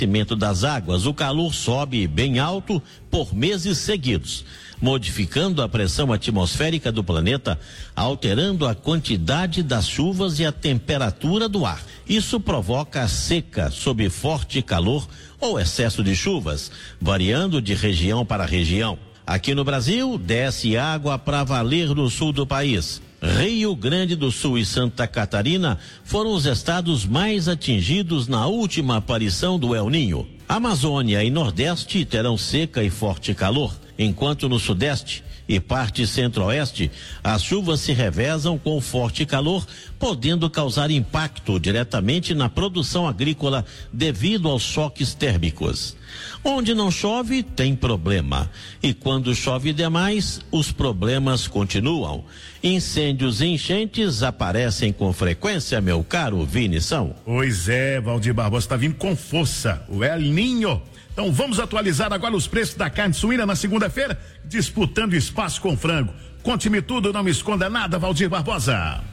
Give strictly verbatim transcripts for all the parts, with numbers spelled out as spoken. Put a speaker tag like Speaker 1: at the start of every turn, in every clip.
Speaker 1: das águas, o calor sobe bem alto por meses seguidos, modificando a pressão atmosférica do planeta, alterando a quantidade das chuvas e a temperatura do ar. Isso provoca a seca sob forte calor ou excesso de chuvas, variando de região para região. Aqui no Brasil, desce água para valer no sul do país. Rio Grande do Sul e Santa Catarina foram os estados mais atingidos na última aparição do El Ninho. Amazônia e Nordeste terão seca e forte calor, enquanto no Sudeste e parte Centro-Oeste as chuvas se revezam com forte calor, podendo causar impacto diretamente na produção agrícola devido aos choques térmicos. Onde não chove, tem problema. E quando chove demais, os problemas continuam. Incêndios e enchentes aparecem com frequência, meu caro Vinição.
Speaker 2: Pois é, Valdir Barbosa, está vindo com força, o El Ninho. Então vamos atualizar agora os preços da carne suína na segunda-feira, disputando espaço com frango. Conte-me tudo, não me esconda nada, Valdir Barbosa.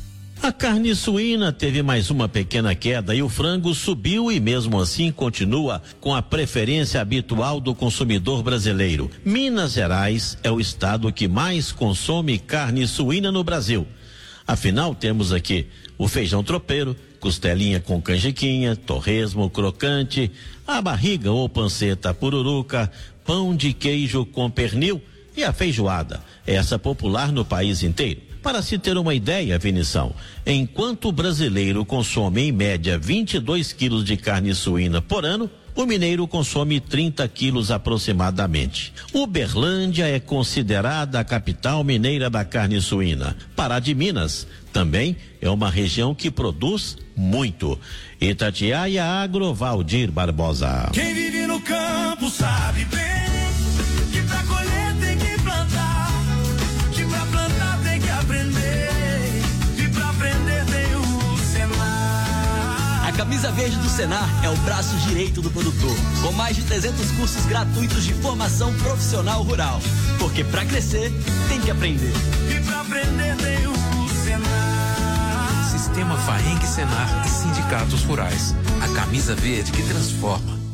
Speaker 1: A carne suína teve mais uma pequena queda e o frango subiu e mesmo assim continua com a preferência habitual do consumidor brasileiro. Minas Gerais é o estado que mais consome carne suína no Brasil. Afinal, temos aqui o feijão tropeiro, costelinha com canjiquinha, torresmo crocante, a barriga ou panceta pururuca, pão de queijo com pernil e a feijoada, essa popular no país inteiro. Para se ter uma ideia, Vinição, enquanto o brasileiro consome em média vinte e dois quilos de carne suína por ano, o mineiro consome trinta quilos aproximadamente. Uberlândia é considerada a capital mineira da carne suína. Pará de Minas também é uma região que produz muito. Itatiaia Agro, Valdir Barbosa.
Speaker 3: Quem vive no campo sabe bem que pra colher tem que plantar, que pra plantar tem que aprender, e pra aprender tem o Senar.
Speaker 4: A camisa verde do Senar é o braço direito do produtor, com mais de trezentos cursos gratuitos de formação profissional rural. Porque pra crescer, tem que aprender.
Speaker 3: E pra aprender tem o Senar.
Speaker 5: Sistema Faeng Senar e sindicatos rurais. A camisa verde que transforma.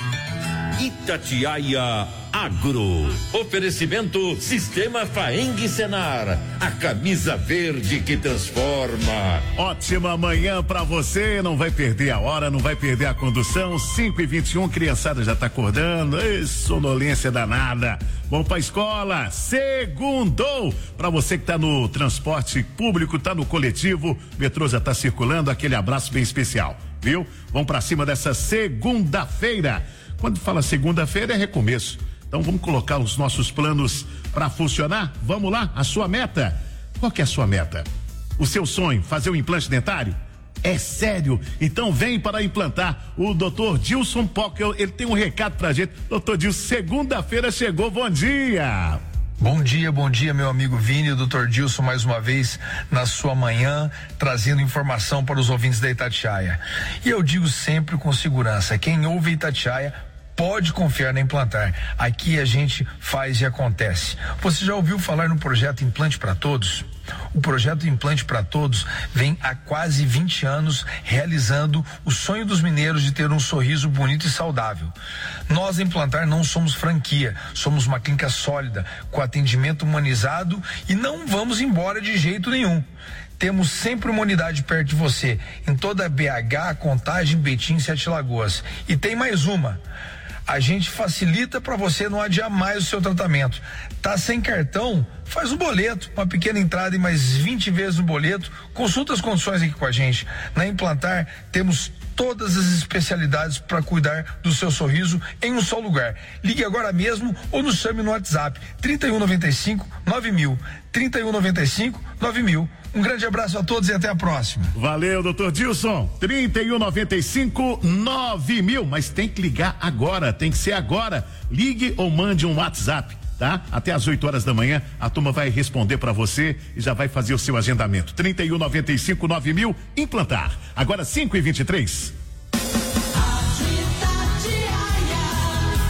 Speaker 6: Itatiaia Agro. Oferecimento Sistema Faeng Senar. A camisa verde que transforma.
Speaker 2: Ótima manhã pra você, não vai perder a hora, não vai perder a condução. cinco e vinte e um, criançada já tá acordando. Ei, sonolência danada. Vamos pra escola. Segundou. Pra você que tá no transporte público, tá no coletivo, o metrô já tá circulando, aquele abraço bem especial, viu? Vamos pra cima dessa segunda-feira. Quando fala segunda-feira é recomeço. Então vamos colocar os nossos planos para funcionar? Vamos lá, a sua meta. Qual que é a sua meta? O seu sonho, fazer um implante dentário? É sério? Então vem para implantar. O doutor Dilson Pockel, ele tem um recado pra gente. Doutor Dilson, segunda-feira chegou, bom dia.
Speaker 7: Bom dia, bom dia, meu amigo Vini, o doutor Dilson mais uma vez na sua manhã, trazendo informação para os ouvintes da Itatiaia. E eu digo sempre com segurança, quem ouve Itatiaia pode confiar na Implantar. Aqui a gente faz e acontece. Você já ouviu falar no projeto Implante para Todos? O projeto Implante para Todos vem há quase vinte anos realizando o sonho dos mineiros de ter um sorriso bonito e saudável. Nós, Implantar, não somos franquia, somos uma clínica sólida, com atendimento humanizado e não vamos embora de jeito nenhum. Temos sempre uma unidade perto de você, em toda a B H, Contagem, Betim e Sete Lagoas. E tem mais uma. A gente facilita para você não adiar mais o seu tratamento. Tá sem cartão? Faz um boleto, uma pequena entrada e mais vinte vezes no boleto. Consulta as condições aqui com a gente. Na Implantar temos todas as especialidades para cuidar do seu sorriso em um só lugar. Ligue agora mesmo ou nos chame no WhatsApp trinta e um noventa e cinco nove mil. trinta e um noventa e cinco nove mil. Um grande abraço a todos e até a próxima.
Speaker 2: Valeu, doutor Dilson. trinta e um noventa e cinco nove mil. Mas tem que ligar agora, tem que ser agora. Ligue ou mande um WhatsApp, tá? Até às oito horas da manhã a turma vai responder para você e já vai fazer o seu agendamento. trinta e um noventa e cinco nove mil. Implantar. Agora cinco e vinte e três.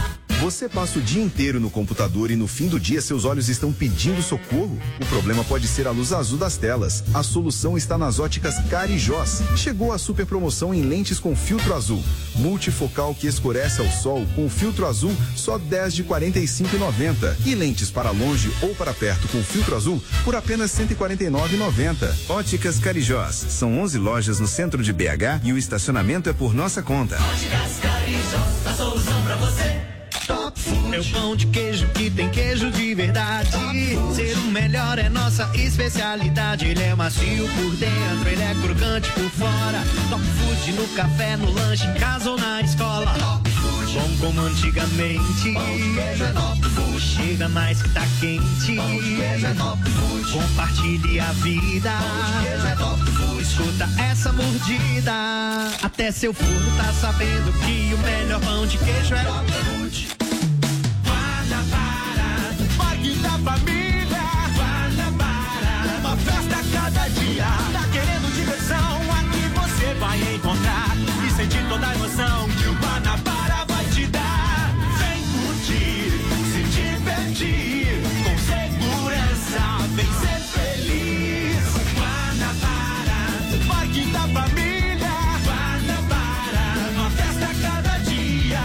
Speaker 8: Você passa o dia inteiro no computador e no fim do dia seus olhos estão pedindo socorro? O problema pode ser a luz azul das telas. A solução está nas óticas Carijós. Chegou a super promoção em lentes com filtro azul. Multifocal que escurece ao sol com filtro azul só dez de quarenta e cinco reais e noventa centavos. E lentes para longe ou para perto com filtro azul por apenas cento e quarenta e nove reais e noventa centavos. Óticas Carijós. São onze lojas no centro de B H e o estacionamento é por nossa conta.
Speaker 3: Óticas Carijós, a solução pra você. Top Food. É o pão de queijo que tem queijo de verdade. Ser o melhor é nossa especialidade. Ele é macio por dentro, ele é crocante por fora. Top Food no café, no lanche, em casa ou na escola. Top Food. Bom como antigamente. Pão de queijo é Top Food. Chega mais que tá quente. Pão de queijo é Top Food. Compartilhe a vida. Pão de queijo é Top Food. Escuta essa mordida. Até seu forno tá sabendo que o melhor pão de queijo é Top Food. Guanabara, Parque da Família. Guanabara, uma festa a cada dia. Tá querendo diversão? Aqui você vai encontrar e sentir toda a emoção que o Guanabara vai te dar. Vem curtir, se divertir, com segurança, vem ser feliz. Guanabara, Parque da Família. Guanabara, uma festa a cada dia.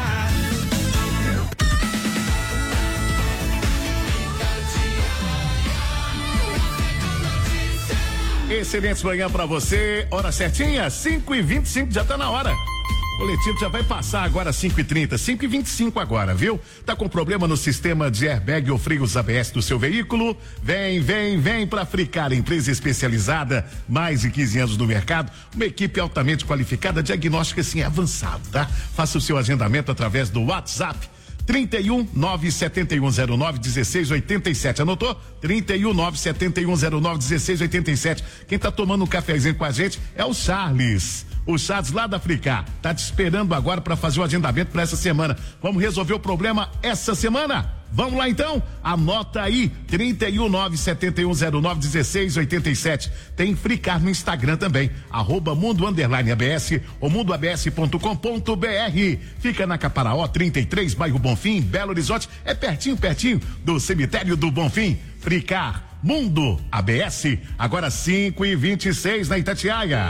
Speaker 2: Excelente manhã pra você, hora certinha, cinco e vinte e cinco, já tá na hora. O boletim já vai passar agora cinco e trinta, cinco e vinte e cinco agora, viu? Tá com problema no sistema de airbag ou freios A B S do seu veículo? Vem, vem, vem pra Fricar, empresa especializada, mais de quinze anos no mercado, uma equipe altamente qualificada, diagnóstico assim avançado, tá? Faça o seu agendamento através do WhatsApp. trinta e um, nove sete um zero nove, dezesseis oitenta e sete. Anotou? trinta e um, nove sete um zero nove, dezesseis oitenta e sete. Quem tá tomando um cafezinho com a gente é o Charles. O Charles lá da Fricar. Tá te esperando agora para fazer o agendamento para essa semana. Vamos resolver o problema essa semana? Vamos lá então? Anota aí, trinta e um, nove sete um zero nove, dezesseis oitenta e sete. Tem Fricar no Instagram também, arroba mundo underline ABS ou mundo A B S ponto com ponto B R. Fica na Caparaó trinta e três, bairro Bonfim, Belo Horizonte, é pertinho, pertinho do cemitério do Bonfim. Fricar, Mundo A B S, agora cinco e vinte e seis na Itatiaia.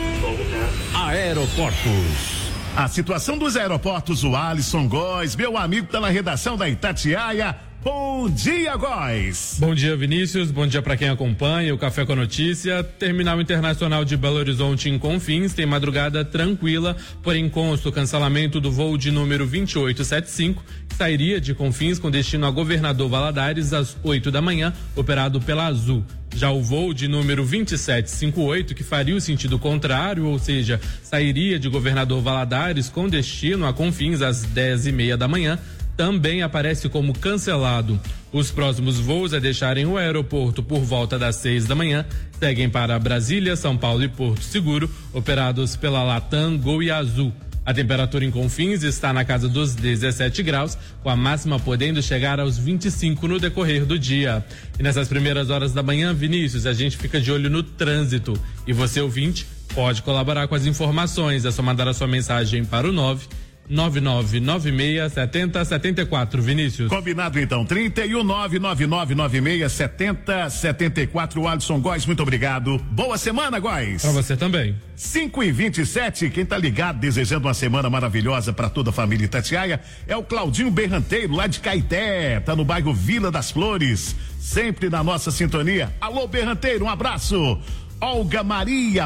Speaker 6: Aeroportos.
Speaker 2: A situação dos aeroportos, o Alisson Góes, meu amigo, tá na redação da Itatiaia. Bom dia, Góes.
Speaker 9: Bom dia, Vinícius. Bom dia para quem acompanha o Café com a Notícia. Terminal Internacional de Belo Horizonte em Confins tem madrugada tranquila, porém consta o cancelamento do voo de número vinte e oito setenta e cinco, que sairia de Confins com destino a Governador Valadares às oito da manhã, operado pela Azul. Já o voo de número vinte e sete cinquenta e oito, que faria o sentido contrário, ou seja, sairia de Governador Valadares com destino a Confins às dez e meia da manhã, também aparece como cancelado. Os próximos voos a deixarem o aeroporto por volta das seis da manhã seguem para Brasília, São Paulo e Porto Seguro, operados pela Latam, Gol e Azul. A temperatura em Confins está na casa dos dezessete graus, com a máxima podendo chegar aos vinte e cinco no decorrer do dia. E nessas primeiras horas da manhã, Vinícius, a gente fica de olho no trânsito. E você, ouvinte, pode colaborar com as informações. É só mandar a sua mensagem para o nove nove nove nove seis sete zero sete quatro, Vinícius.
Speaker 2: Combinado então, trinta e um, nove nove nove nove seis sete zero sete quatro. Alisson Góes, muito obrigado. Boa semana, Góes.
Speaker 9: Pra você também.
Speaker 2: cinco e vinte e sete, quem tá ligado, desejando uma semana maravilhosa para toda a família Itatiaia, é o Claudinho Berranteiro, lá de Caeté, tá no bairro Vila das Flores, sempre na nossa sintonia. Alô, Berranteiro, um abraço. Olga Maria,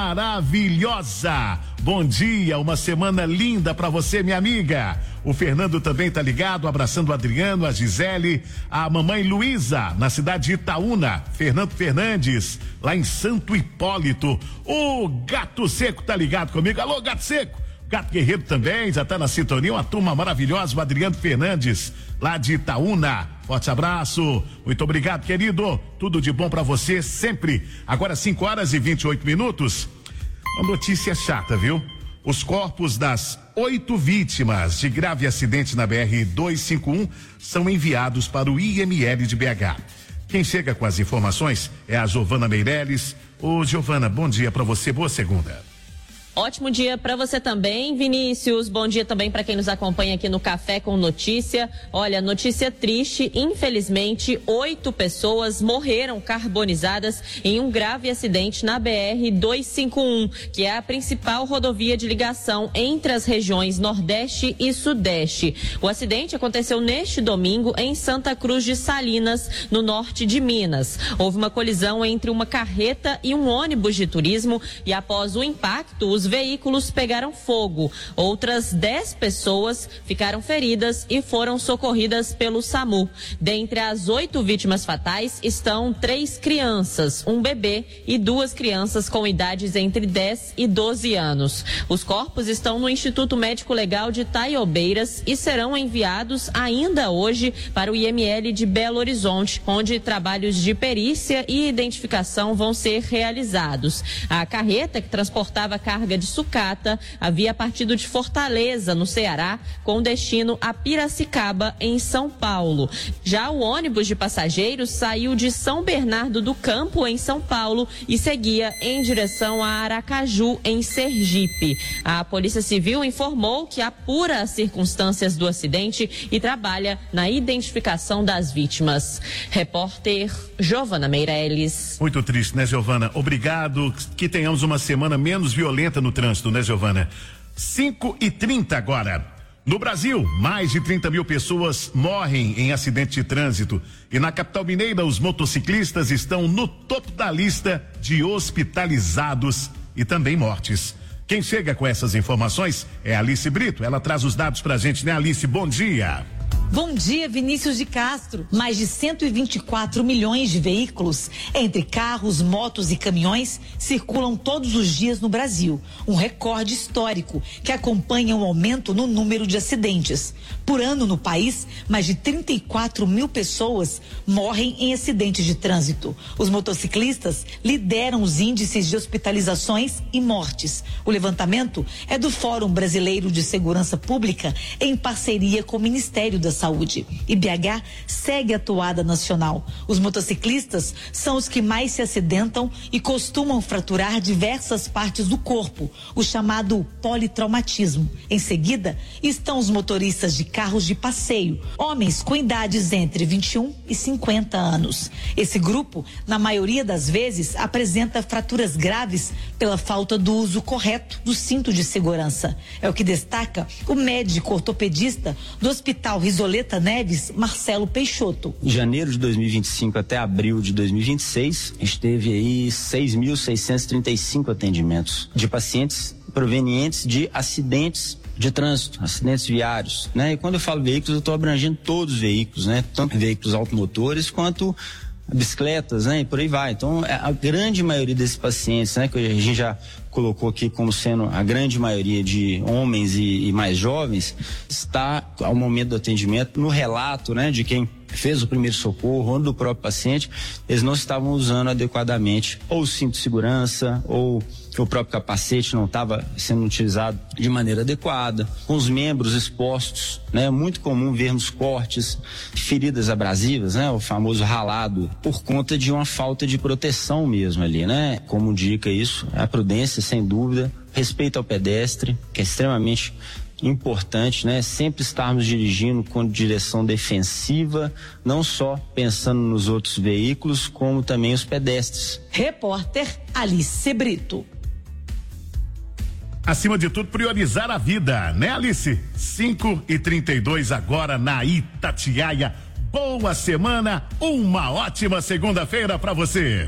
Speaker 2: maravilhosa. Bom dia, uma semana linda pra você, minha amiga. O Fernando também tá ligado, abraçando o Adriano, a Gisele, a mamãe Luísa, na cidade de Itaúna. Fernando Fernandes, lá em Santo Hipólito. O Gato Seco tá ligado comigo. Alô, Gato Seco. Gato Guerreiro também, já tá na sintonia, uma turma maravilhosa, o Adriano Fernandes, lá de Itaúna. Forte abraço, muito obrigado, querido. Tudo de bom pra você sempre. Agora cinco horas e vinte e oito minutos. Uma notícia chata, viu? Os corpos das oito vítimas de grave acidente na B R duzentos e cinquenta e um são enviados para o I M L de B H. Quem chega com as informações é a Giovana Meireles. Ô, Giovana, bom dia pra você, boa segunda.
Speaker 10: Ótimo dia para você também, Vinícius. Bom dia também para quem nos acompanha aqui no Café com Notícia. Olha, notícia triste. Infelizmente, oito pessoas morreram carbonizadas em um grave acidente na B R duzentos e cinquenta e um, que é a principal rodovia de ligação entre as regiões Nordeste e Sudeste. O acidente aconteceu neste domingo em Santa Cruz de Salinas, no norte de Minas. Houve uma colisão entre uma carreta e um ônibus de turismo e, após o impacto, os Os veículos pegaram fogo. Outras dez pessoas ficaram feridas e foram socorridas pelo SAMU. Dentre as oito vítimas fatais estão três crianças, um bebê e duas crianças com idades entre dez e doze anos. Os corpos estão no Instituto Médico Legal de Taiobeiras e serão enviados ainda hoje para o I M L de Belo Horizonte, onde trabalhos de perícia e identificação vão ser realizados. A carreta que transportava carga de sucata havia partido de Fortaleza, no Ceará, com destino a Piracicaba, em São Paulo. Já o ônibus de passageiros saiu de São Bernardo do Campo, em São Paulo, e seguia em direção a Aracaju, em Sergipe. A Polícia Civil informou que apura as circunstâncias do acidente e trabalha na identificação das vítimas. Repórter Giovana Meirelles.
Speaker 2: Muito triste, né, Giovana? Obrigado. Que tenhamos uma semana menos violenta no trânsito, né, Giovana? cinco e trinta agora. No Brasil, mais de trinta mil pessoas morrem em acidente de trânsito. E na capital mineira, os motociclistas estão no topo da lista de hospitalizados e também mortes. Quem chega com essas informações é Alice Brito. Ela traz os dados pra gente, né, Alice? Bom dia.
Speaker 11: Bom dia, Vinícius de Castro. Mais de cento e vinte e quatro milhões de veículos, entre carros, motos e caminhões, circulam todos os dias no Brasil. Um recorde histórico que acompanha um aumento no número de acidentes. Por ano no país, mais de trinta e quatro mil pessoas morrem em acidentes de trânsito. Os motociclistas lideram os índices de hospitalizações e mortes. O levantamento é do Fórum Brasileiro de Segurança Pública, em parceria com o Ministério da Saúde. I B H segue a toada nacional. Os motociclistas são os que mais se acidentam e costumam fraturar diversas partes do corpo, o chamado politraumatismo. Em seguida, estão os motoristas de carros de passeio, homens com idades entre vinte e um e cinquenta anos. Esse grupo, na maioria das vezes, apresenta fraturas graves pela falta do uso correto do cinto de segurança. É o que destaca o médico ortopedista do Hospital Risoleta Neves, Marcelo Peixoto.
Speaker 12: Em janeiro de dois mil e vinte e cinco até abril de dois mil e vinte e seis, a gente teve aí seis mil seiscentos e trinta e cinco atendimentos de pacientes provenientes de acidentes de trânsito, acidentes viários, né? E quando eu falo veículos, eu estou abrangendo todos os veículos, né? Tanto veículos automotores quanto bicicletas, né? E por aí vai. Então, a grande maioria desses pacientes, né? Que a gente já colocou aqui como sendo a grande maioria de homens e, e mais jovens, está ao momento do atendimento no relato, né? De quem fez o primeiro socorro ou do próprio paciente, eles não estavam usando adequadamente ou o cinto de segurança ou o próprio capacete não estava sendo utilizado de maneira adequada, com os membros expostos, né? É muito comum vermos cortes, feridas abrasivas, né? O famoso ralado, por conta de uma falta de proteção mesmo ali, né? Como indica isso, a prudência, sem dúvida, respeito ao pedestre, que é extremamente importante, né? Sempre estarmos dirigindo com direção defensiva, não só pensando nos outros veículos, como também os pedestres.
Speaker 11: Repórter Alice Brito.
Speaker 2: Acima de tudo, priorizar a vida, né, Alice? cinco e trinta e dois agora na Itatiaia. Boa semana, uma ótima segunda-feira para você.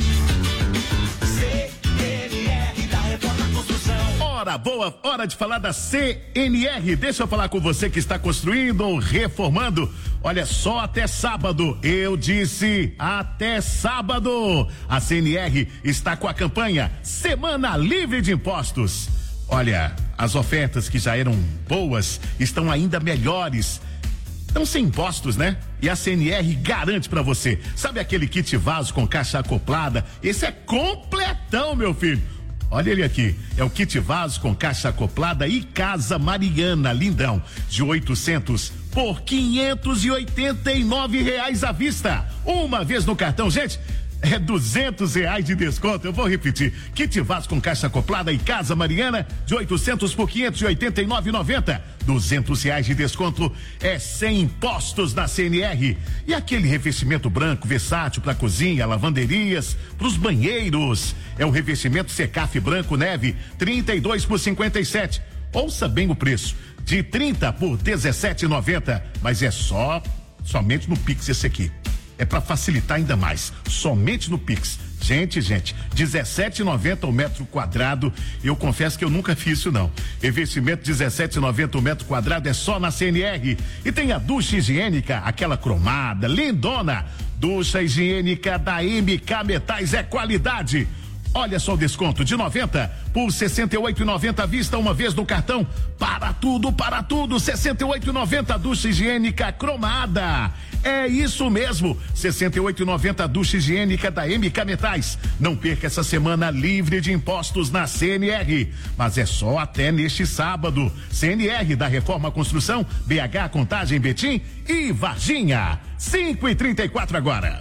Speaker 2: Hora boa, hora de falar da C N R. Deixa eu falar com você que está construindo ou reformando. Olha, só até sábado, eu disse até sábado. A C N R está com a campanha Semana Livre de Impostos. Olha, as ofertas que já eram boas estão ainda melhores. Estão sem impostos, né? E a C N R garante pra você. Sabe aquele kit vaso com caixa acoplada? Esse é completão, meu filho. Olha ele aqui, é o kit vaso com caixa acoplada e Casa Mariana, lindão, de oitocentos por quinhentos e oitenta e nove reais à vista. Uma vez no cartão, gente, É duzentos reais de desconto. Eu vou repetir. Kit Vaso com caixa acoplada e Casa Mariana de oitocentos por quinhentos e oitenta e nove reais e noventa centavos. duzentos reais de desconto é sem impostos na C N R. E aquele revestimento branco versátil para cozinha, lavanderias, para os banheiros. É o revestimento Secaf branco neve, trinta e dois por cinquenta e sete. Ouça bem o preço. De trinta por dezessete reais e noventa centavos. Mas é só somente no Pix esse aqui. É para facilitar ainda mais, somente no Pix. Gente, gente, dezessete reais e noventa centavos o metro quadrado. Eu confesso que eu nunca fiz isso não. Investimento dezessete reais e noventa centavos o metro quadrado é só na C N R. E tem a ducha higiênica, aquela cromada, lindona. Ducha higiênica da M K Metais é qualidade. Olha só o desconto de noventa por sessenta e oito reais e noventa centavos à vista uma vez no cartão. Para tudo, para tudo, sessenta e oito reais e noventa centavos ducha higiênica cromada. É isso mesmo, sessenta e oito reais e noventa centavos ducha higiênica da M K Metais. Não perca essa semana livre de impostos na C N R, mas é só até neste sábado. C N R da Reforma Construção, B H Contagem Betim e Varginha. cinco e trinta e quatro agora.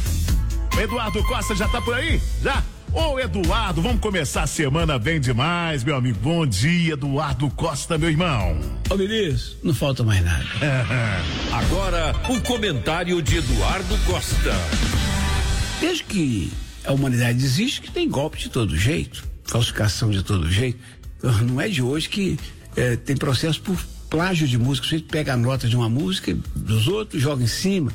Speaker 2: O Eduardo Costa já tá por aí? Já? Ô Eduardo, vamos começar a semana bem demais, meu amigo. Bom dia, Eduardo Costa, meu irmão.
Speaker 13: Ô Vinícius, não falta mais nada.
Speaker 6: Agora, o comentário de Eduardo Costa.
Speaker 13: Desde que a humanidade existe, que tem golpe de todo jeito, falsificação de todo jeito. Não é de hoje que é, tem processo por plágio de música. Você pega a nota de uma música dos outros, joga em cima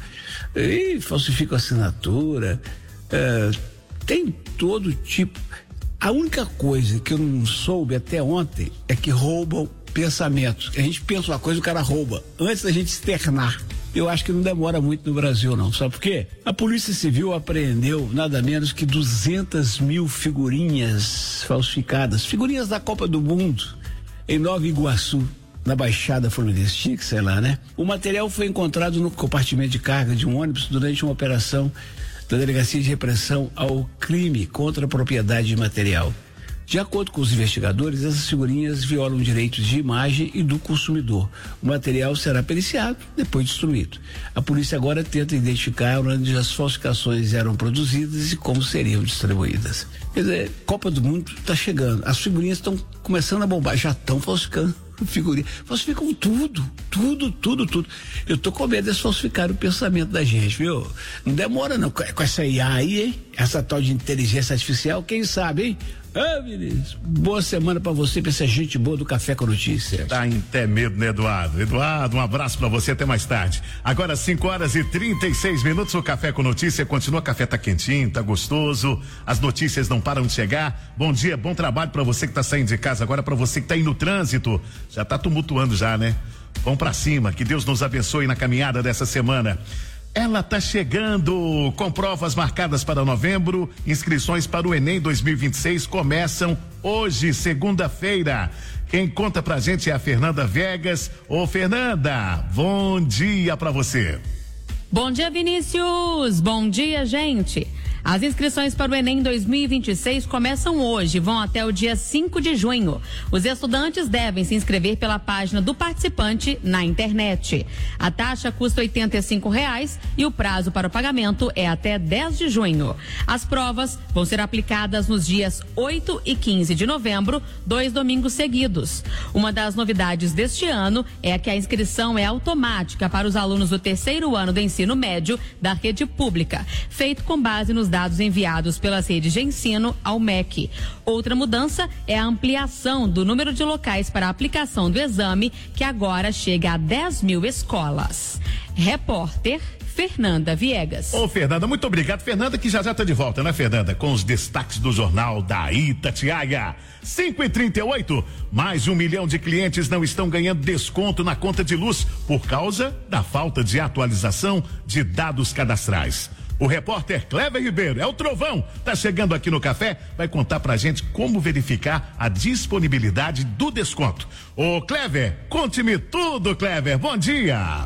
Speaker 13: e falsifica a assinatura. É, tem todo tipo. A única coisa que eu não soube até ontem é que roubam pensamentos. A gente pensa uma coisa, o cara rouba antes da gente externar. Eu acho que não demora muito no Brasil, não. Sabe por quê? A Polícia Civil apreendeu nada menos que duzentas mil figurinhas falsificadas, figurinhas da Copa do Mundo, em Nova Iguaçu, na Baixada Fluminense, sei lá, né? O material foi encontrado no compartimento de carga de um ônibus durante uma operação da Delegacia de Repressão ao Crime contra a Propriedade Material. De acordo com os investigadores, essas figurinhas violam direitos de imagem e do consumidor. O material será periciado, depois destruído. A polícia agora tenta identificar onde as falsificações eram produzidas e como seriam distribuídas. Quer dizer, Copa do Mundo está chegando. As figurinhas estão começando a bombar, já estão falsificando figurinha. Falsificam tudo, tudo, tudo, tudo. Eu tô com medo de falsificar o pensamento da gente, viu? Não demora não, com essa I A aí, hein? Essa tal de inteligência artificial, quem sabe, hein? Ah, Vinícius, boa semana pra você, pra essa gente boa do Café com Notícias.
Speaker 2: Tá em até medo, né, Eduardo? Eduardo, um abraço pra você, até mais tarde. Agora, cinco horas e trinta e seis minutos, o Café com Notícia continua, café tá quentinho, tá gostoso, as notícias não param de chegar. Bom dia, bom trabalho pra você que tá saindo de casa agora, pra você que tá aí no trânsito, já tá tumultuando já, né? Vamos pra cima, que Deus nos abençoe na caminhada dessa semana. Ela tá chegando com provas marcadas para novembro. Inscrições para o Enem dois mil e vinte e seis começam hoje, segunda-feira. Quem conta pra gente é a Fernanda Viegas. Ô Fernanda, bom dia pra você.
Speaker 14: Bom dia, Vinícius. Bom dia, gente. As inscrições para o Enem dois mil e vinte e seis começam hoje e vão até o dia cinco de junho. Os estudantes devem se inscrever pela página do participante na internet. A taxa custa oitenta e cinco reais e o prazo para o pagamento é até dez de junho. As provas vão ser aplicadas nos dias oito e quinze de novembro, dois domingos seguidos. Uma das novidades deste ano é que a inscrição é automática para os alunos do terceiro ano do ensino médio da rede pública, feito com base nos dados enviados pelas redes de ensino ao M E C. Outra mudança é a ampliação do número de locais para a aplicação do exame, que agora chega a dez mil escolas. Repórter Fernanda Viegas.
Speaker 2: Ô Fernanda, muito obrigado. Fernanda que já já tá de volta, né, Fernanda? Com os destaques do jornal da Itatiaia. cinco e trinta e oito, mais de um milhão de clientes não estão ganhando desconto na conta de luz por causa da falta de atualização de dados cadastrais. O repórter Clever Ribeiro, é o Trovão, tá chegando aqui no café, vai contar pra gente como verificar a disponibilidade do desconto. Ô Clever, conte-me tudo, Clever, bom dia.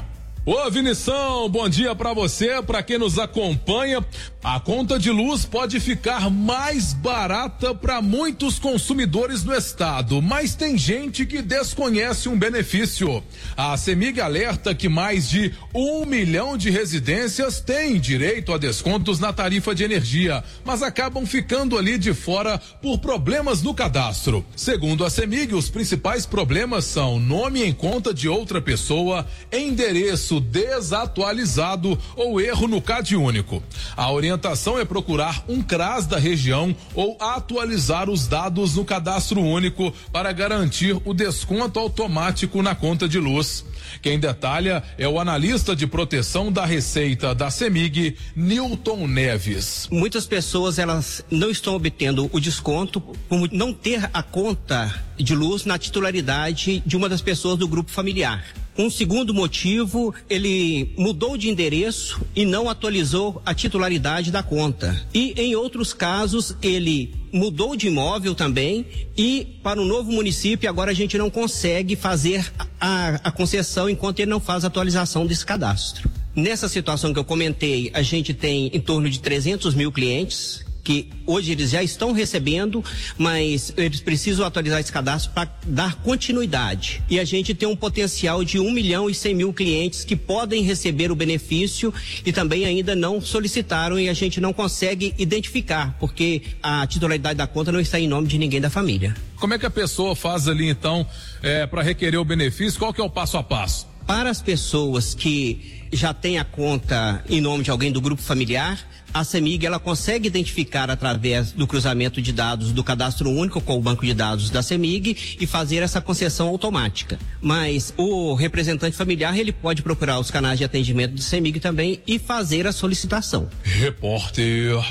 Speaker 15: Ô Vinição, bom dia pra você, pra quem nos acompanha. A conta de luz pode ficar mais barata para muitos consumidores do estado, mas tem gente que desconhece um benefício. A CEMIG alerta que mais de um milhão de residências têm direito a descontos na tarifa de energia, mas acabam ficando ali de fora por problemas no cadastro. Segundo a CEMIG, os principais problemas são nome em conta de outra pessoa, endereço desatualizado ou erro no C A D único. A orientação é procurar um C R A S da região ou atualizar os dados no cadastro único para garantir o desconto automático na conta de luz. Quem detalha é o analista de proteção da Receita da CEMIG, Nilton Neves.
Speaker 16: Muitas pessoas elas não estão obtendo o desconto por não ter a conta de luz na titularidade de uma das pessoas do grupo familiar. Um segundo motivo, ele mudou de endereço e não atualizou a titularidade da conta. E em outros casos, ele mudou de imóvel também e para o novo município agora a gente não consegue fazer a, a concessão enquanto ele não faz a atualização desse cadastro. Nessa situação que eu comentei, a gente tem em torno de trezentos mil clientes que hoje eles já estão recebendo, mas eles precisam atualizar esse cadastro para dar continuidade. E a gente tem um potencial de um milhão e cem mil clientes que podem receber o benefício e também ainda não solicitaram e a gente não consegue identificar, porque a titularidade da conta não está em nome de ninguém da família.
Speaker 15: Como é que a pessoa faz ali então é, para requerer o benefício? Qual que é o passo a passo?
Speaker 16: Para as pessoas que já têm a conta em nome de alguém do grupo familiar, a CEMIG ela consegue identificar através do cruzamento de dados do cadastro único com o banco de dados da CEMIG e fazer essa concessão automática. Mas o representante familiar ele pode procurar os canais de atendimento do CEMIG também e fazer a solicitação.
Speaker 15: Repórter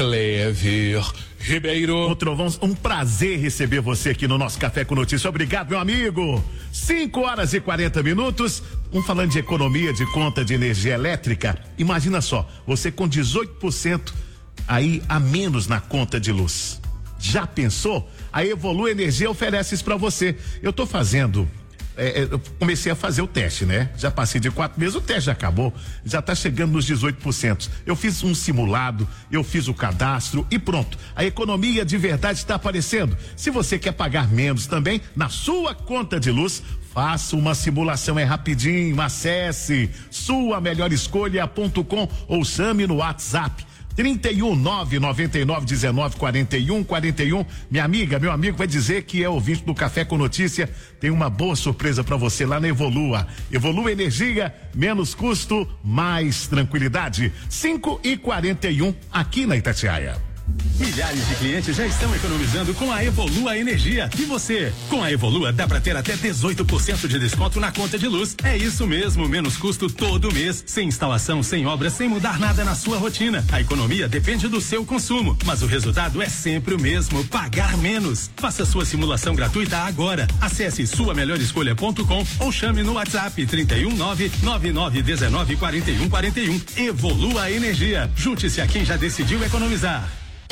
Speaker 15: Clever Ribeiro.
Speaker 2: Ô Trovão, um prazer receber você aqui no nosso Café com Notícia. Obrigado, meu amigo. cinco horas e quarenta minutos. Um falando de economia de conta de energia elétrica. Imagina só, você com dezoito por cento aí a menos na conta de luz. Já pensou? A Evolua Energia oferece isso para você. Eu tô fazendo É, eu comecei a fazer o teste, né? Já passei de quatro meses, o teste já acabou, já tá chegando nos dezoito por cento. Eu fiz um simulado, eu fiz o cadastro e pronto. A economia de verdade está aparecendo. Se você quer pagar menos também, na sua conta de luz, faça uma simulação, é rapidinho, acesse sua melhor escolha ponto com ou chame no WhatsApp. trinta e um, nove noventa e nove, dezenove, quarenta e um, quarenta e um. Minha amiga, meu amigo vai dizer que é ouvinte do Café com Notícia. Tem uma boa surpresa para você lá na Evolua. Evolua Energia, menos custo, mais tranquilidade. cinco e quarenta e um aqui na Itatiaia.
Speaker 17: Milhares de clientes já estão economizando com a Evolua Energia. E você? Com a Evolua dá para ter até dezoito por cento de desconto na conta de luz. É isso mesmo, menos custo todo mês, sem instalação, sem obras, sem mudar nada na sua rotina. A economia depende do seu consumo, mas o resultado é sempre o mesmo, pagar menos. Faça sua simulação gratuita agora. Acesse sua melhor escolha ponto com ou chame no WhatsApp trinta e um, nove nove nove, dezenove, quarenta e um, quarenta e um. Evolua Energia. Junte-se a quem já decidiu economizar.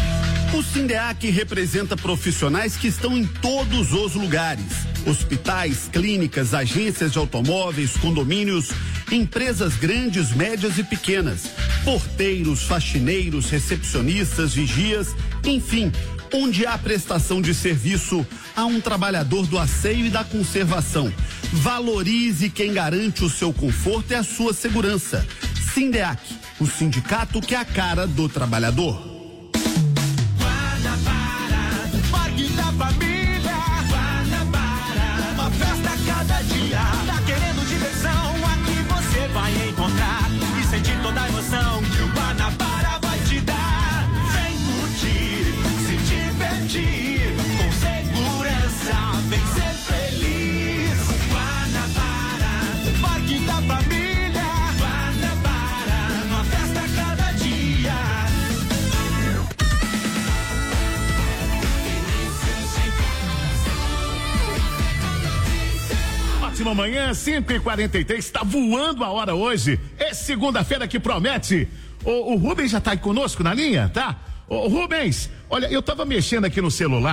Speaker 18: O Sindeac representa profissionais que estão em todos os lugares: hospitais, clínicas, agências de automóveis, condomínios, empresas grandes, médias e pequenas, porteiros, faxineiros, recepcionistas, vigias, enfim, onde há prestação de serviço, há um trabalhador do asseio e da conservação. Valorize quem garante o seu conforto e a sua segurança. Sindeac, o sindicato que é a cara do trabalhador.
Speaker 3: Parque da Família, Guanabara, uma festa a cada dia. Tá querendo diversão? Aqui você vai encontrar e sentir toda a emoção que o Guanabara vai te dar. Vem curtir, se divertir, com segurança, vem ser feliz. Guanabara, Parque da Família, Guanabara, uma festa a cada dia.
Speaker 2: Ótima manhã, cinco e quarenta e três, tá voando a hora hoje. É segunda-feira que promete. O, o Rubens já tá aí conosco na linha, tá? Ô Rubens, olha, eu tava mexendo aqui no celular,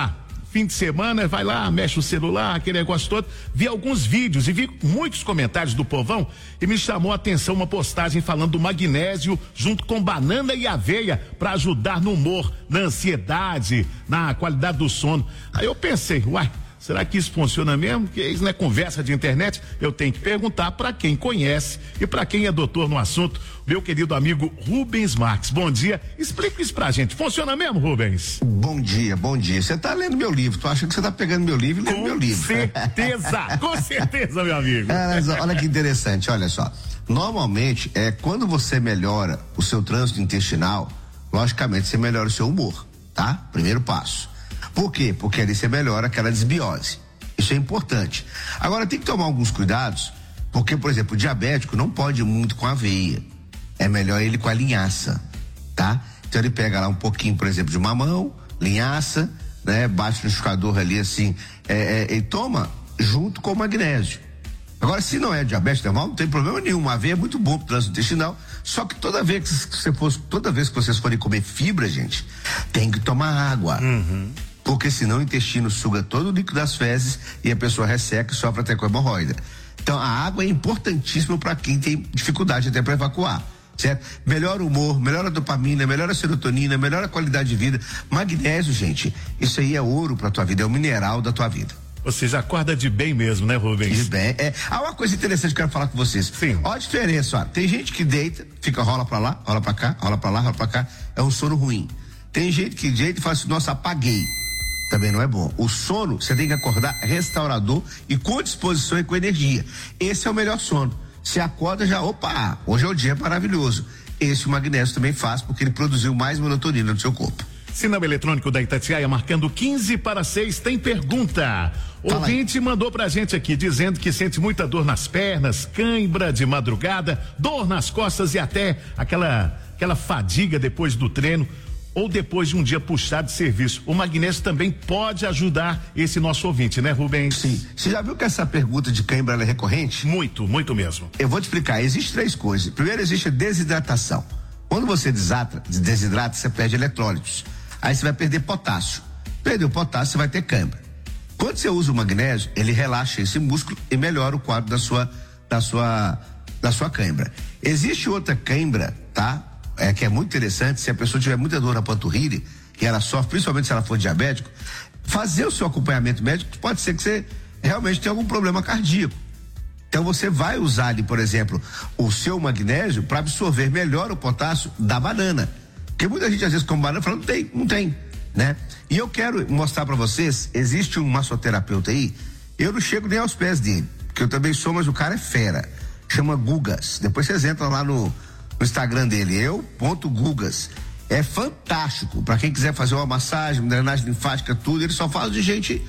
Speaker 2: fim de semana, vai lá, mexe o celular, aquele negócio todo. Vi alguns vídeos e vi muitos comentários do povão e me chamou a atenção uma postagem falando do magnésio junto com banana e aveia para ajudar no humor, na ansiedade, na qualidade do sono. Aí eu pensei, uai, será que isso funciona mesmo? Que isso não é conversa de internet? Eu tenho que perguntar para quem conhece e para quem é doutor no assunto, meu querido amigo Rubens Marques. Bom dia, explica isso pra gente. Funciona mesmo, Rubens?
Speaker 19: Bom dia, bom dia. Você tá lendo meu livro, tu acha que você tá pegando meu livro e lendo
Speaker 2: com
Speaker 19: meu livro.
Speaker 2: Com certeza, com certeza, meu amigo.
Speaker 19: É, mas olha que interessante, olha só. Normalmente, é quando você melhora o seu trânsito intestinal, logicamente você melhora o seu humor, tá? Primeiro passo. Por quê? Porque ali você melhora aquela desbiose. Isso é importante. Agora tem que tomar alguns cuidados, porque, por exemplo, o diabético não pode ir muito com aveia. É melhor ele com a linhaça, tá? Então ele pega lá um pouquinho, por exemplo, de mamão, linhaça, né? Bate no liquidificador ali assim, é, é, e toma junto com o magnésio. Agora, se não é diabetes, não tem problema nenhum. A aveia é muito bom pro trânsito intestinal. Só que toda vez que você for, toda vez que vocês forem comer fibra, gente, tem que tomar água.
Speaker 2: Uhum.
Speaker 19: Porque senão o intestino suga todo o líquido das fezes e a pessoa resseca e sofre até com hemorroida. Então a água é importantíssima para quem tem dificuldade até para evacuar, certo? Melhora o humor, melhora a dopamina, melhora a serotonina, melhora a qualidade de vida. Magnésio, gente, isso aí é ouro para tua vida, é o mineral da tua vida.
Speaker 2: Você já acorda de bem mesmo, né, Rubens?
Speaker 19: De bem, é. Há uma coisa interessante que eu quero falar com vocês.
Speaker 2: Sim.
Speaker 19: Olha a diferença, ó. Tem gente que deita, fica rola pra lá, rola pra cá, rola pra lá, rola pra cá. É um sono ruim. Tem gente que deita e fala assim, nossa, apaguei. Também não é bom. O sono, você tem que acordar restaurador e com disposição e com energia. Esse é o melhor sono. Você acorda já, opa, hoje é o dia maravilhoso. Esse o magnésio também faz, porque ele produziu mais melatonina no seu corpo.
Speaker 2: Sinal eletrônico da Itatiaia marcando quinze para seis, tem pergunta. O ouvinte mandou pra gente aqui dizendo que sente muita dor nas pernas, cãibra de madrugada, dor nas costas e até aquela, aquela fadiga depois do treino ou depois de um dia puxado de serviço. O magnésio também pode ajudar esse nosso ouvinte, né, Rubens?
Speaker 19: Sim. Você já viu que essa pergunta de cãibra ela é recorrente?
Speaker 2: Muito, muito mesmo.
Speaker 19: Eu vou te explicar. Existem três coisas. Primeiro, existe a desidratação. Quando você desidrata, desidrata, você perde eletrólitos. Aí você vai perder potássio. Perdeu potássio, você vai ter cãibra. Quando você usa o magnésio, ele relaxa esse músculo e melhora o quadro da sua, da sua, da sua cãibra. Existe outra cãibra, tá? É, que é muito interessante, se a pessoa tiver muita dor na panturrilha e ela sofre, principalmente se ela for diabético, fazer o seu acompanhamento médico, pode ser que você realmente tenha algum problema cardíaco. Então você vai usar ali, por exemplo, o seu magnésio para absorver melhor o potássio da banana. Porque muita gente às vezes come banana e fala, não tem, não tem, né? E eu quero mostrar para vocês, existe um massoterapeuta aí, eu não chego nem aos pés dele, porque eu também sou, mas o cara é fera, chama Gugas, depois vocês entram lá no no Instagram dele, eu ponto Gugas. É fantástico para quem quiser fazer uma massagem, drenagem linfática, tudo, ele só faz de gente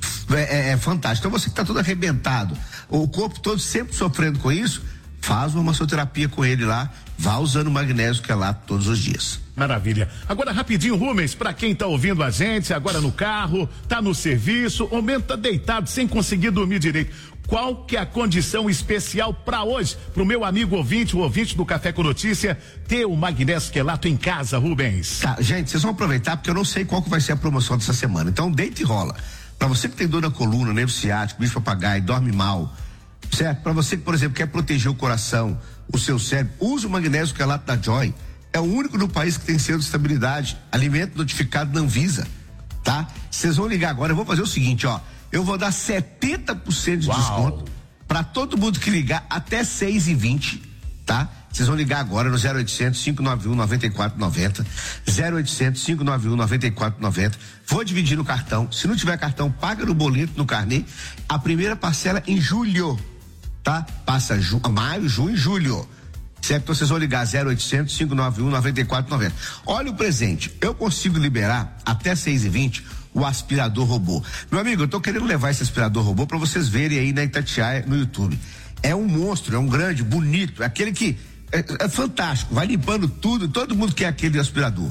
Speaker 19: é, é, é fantástico. Então você que tá todo arrebentado, o corpo todo sempre sofrendo com isso, faz uma massoterapia com ele lá, vá usando magnésio que é lá todos os dias.
Speaker 2: Maravilha. Agora rapidinho, Rubens, para quem tá ouvindo a gente agora no carro, tá no serviço, ou mesmo tá deitado sem conseguir dormir direito. Qual que é a condição especial para hoje, pro meu amigo ouvinte, o ouvinte do Café com Notícia, ter o magnésio quelato em casa, Rubens?
Speaker 19: Tá, gente, vocês vão aproveitar porque eu não sei qual que vai ser a promoção dessa semana. Então deita e rola. Para você que tem dor na coluna, nervo ciático, bicho papagaio, dorme mal, certo? Para você que, por exemplo, quer proteger o coração, o seu cérebro, use o magnésio quelato da Joy. É o único no país que tem selo de estabilidade, alimento notificado na Anvisa, tá? Vocês vão ligar agora, eu vou fazer o seguinte, ó. Eu vou dar setenta por cento de Uau. desconto para todo mundo que ligar até seis e vinte, tá? Vocês vão ligar agora no zero oitocentos, cinco nove um, nove quatro nove zero, zero oitocentos, cinco nove um, nove quatro nove zero. Vou dividir no cartão. Se não tiver cartão, paga no boleto, no carnê. A primeira parcela em julho, tá? Passa ju- maio, junho e julho. Certo? Então vocês vão ligar zero oitocentos, cinco nove um, nove quatro nove zero. Olha o presente. Eu consigo liberar até seis e vinte o aspirador robô. Meu amigo, eu tô querendo levar esse aspirador robô para vocês verem aí na Itatiaia no YouTube. É um monstro, é um grande, bonito, é aquele que é, é fantástico, vai limpando tudo, todo mundo quer aquele aspirador.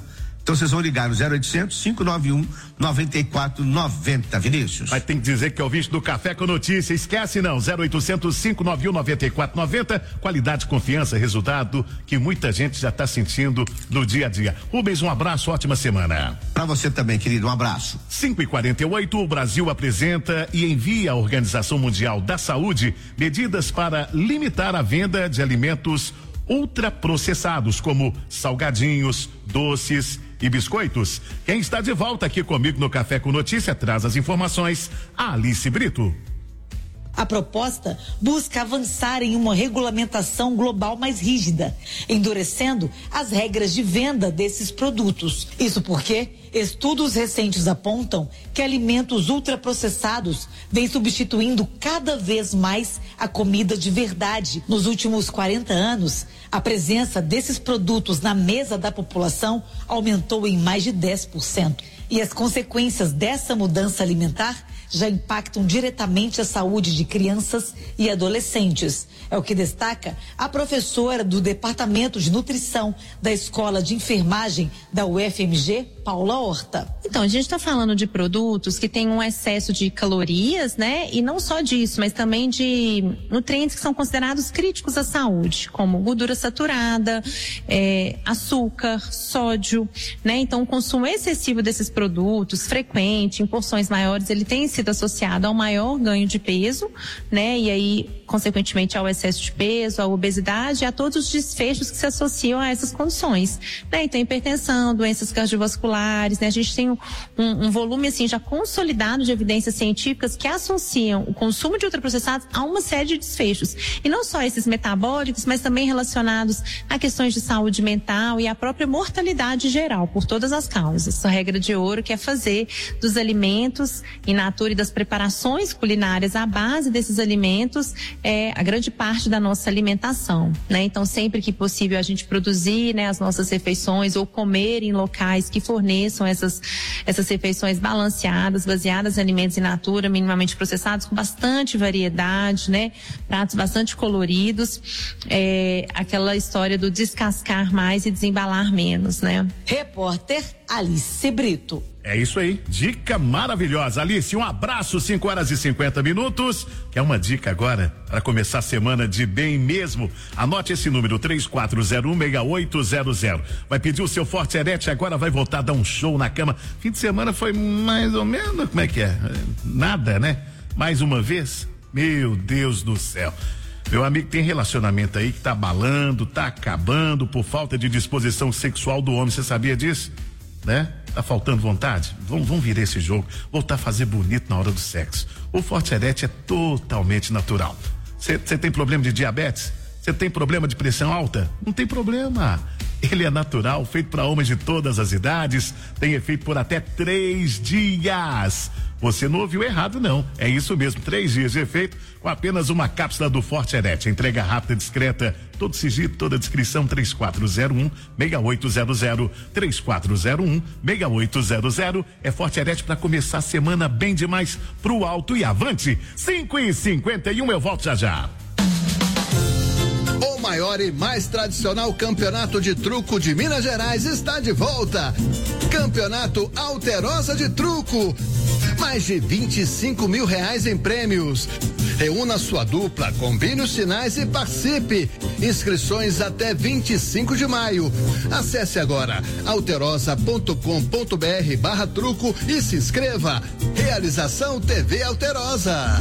Speaker 19: Então vocês vão ligar no zero oitocentos, cinco nove um, nove quatro nove zero, Vinícius.
Speaker 2: Mas tem que dizer que é ouvinte do Café com Notícia. Esquece não, zero oitocentos, cinco nove um, nove quatro nove zero. Qualidade, confiança, resultado que muita gente já está sentindo no dia a dia. Rubens, um abraço, ótima semana.
Speaker 19: Para você também, querido, um abraço.
Speaker 2: cinco e quarenta e oito, o Brasil apresenta e envia à Organização Mundial da Saúde medidas para limitar a venda de alimentos ultraprocessados, como salgadinhos, doces e biscoitos. Quem está de volta aqui comigo no Café com Notícia traz as informações, a Alice Brito.
Speaker 11: A proposta busca avançar em uma regulamentação global mais rígida, endurecendo as regras de venda desses produtos. Isso porque estudos recentes apontam que alimentos ultraprocessados vêm substituindo cada vez mais a comida de verdade. Nos últimos quarenta anos, a presença desses produtos na mesa da população aumentou em mais de dez por cento. E as consequências dessa mudança alimentar já impactam diretamente a saúde de crianças e adolescentes. É o que destaca a professora do Departamento de Nutrição da Escola de Enfermagem da U F M G, Paula Horta.
Speaker 20: Então, a gente está falando de produtos que têm um excesso de calorias, né? E não só disso, mas também de nutrientes que são considerados críticos à saúde, como gordura saturada, é, açúcar, sódio, né? Então, o consumo excessivo desses produtos, frequente, em porções maiores, ele tem sido associado ao maior ganho de peso, né? E aí, consequentemente, ao excesso de peso, à obesidade e a todos os desfechos que se associam a essas condições, né? Então, hipertensão, doenças cardiovasculares, né? A gente tem um, um, um volume, assim, já consolidado de evidências científicas que associam o consumo de ultraprocessados a uma série de desfechos. E não só esses metabólicos, mas também relacionados a questões de saúde mental e a própria mortalidade geral, por todas as causas. Essa regra de ouro que é fazer dos alimentos in natura e das preparações culinárias à base desses alimentos é a grande parte da nossa alimentação, né? Então, sempre que possível a gente produzir, né, as nossas refeições ou comer em locais que forneçam essas, essas refeições balanceadas, baseadas em alimentos in natura, minimamente processados, com bastante variedade, né? Pratos bastante coloridos, é, aquela história do descascar mais e desembalar menos, né?
Speaker 11: Repórter Alice Brito.
Speaker 2: É isso aí, dica maravilhosa. Alice, um abraço, cinco horas e cinquenta minutos. Quer uma dica agora para começar a semana de bem mesmo? Anote esse número, três quatro zero um, seis oito zero zero. Vai pedir o seu Forte Arete, agora vai voltar a dar um show na cama. Fim de semana foi mais ou menos, como é que é? Nada, né? Mais uma vez? Meu Deus do céu. Meu amigo, tem relacionamento aí que tá abalando, tá acabando por falta de disposição sexual do homem, você sabia disso? Né? Tá faltando vontade? Vamos, vamos virar esse jogo, voltar a fazer bonito na hora do sexo. O Forte Arete é totalmente natural. Você tem problema de diabetes? Você tem problema de pressão alta? Não tem problema. Ele é natural, feito para homens de todas as idades, tem efeito por até três dias. Você não ouviu errado, não. É isso mesmo, três dias de efeito com apenas uma cápsula do Forte Arete. Entrega rápida, discreta, todo sigilo, toda descrição, três quatro zero um, seis oito zero zero, três quatro zero um, seis oito zero zero. É Forte Arete para começar a semana bem demais, pro alto e avante. cinco e cinquenta e um, eu volto já já.
Speaker 21: O maior e mais tradicional campeonato de truco de Minas Gerais está de volta. Campeonato Alterosa de Truco. Mais de vinte e cinco mil reais em prêmios. Reúna sua dupla, combine os sinais e participe. Inscrições até vinte e cinco de maio. Acesse agora alterosa ponto com ponto br barra truco e se inscreva. Realização T V Alterosa.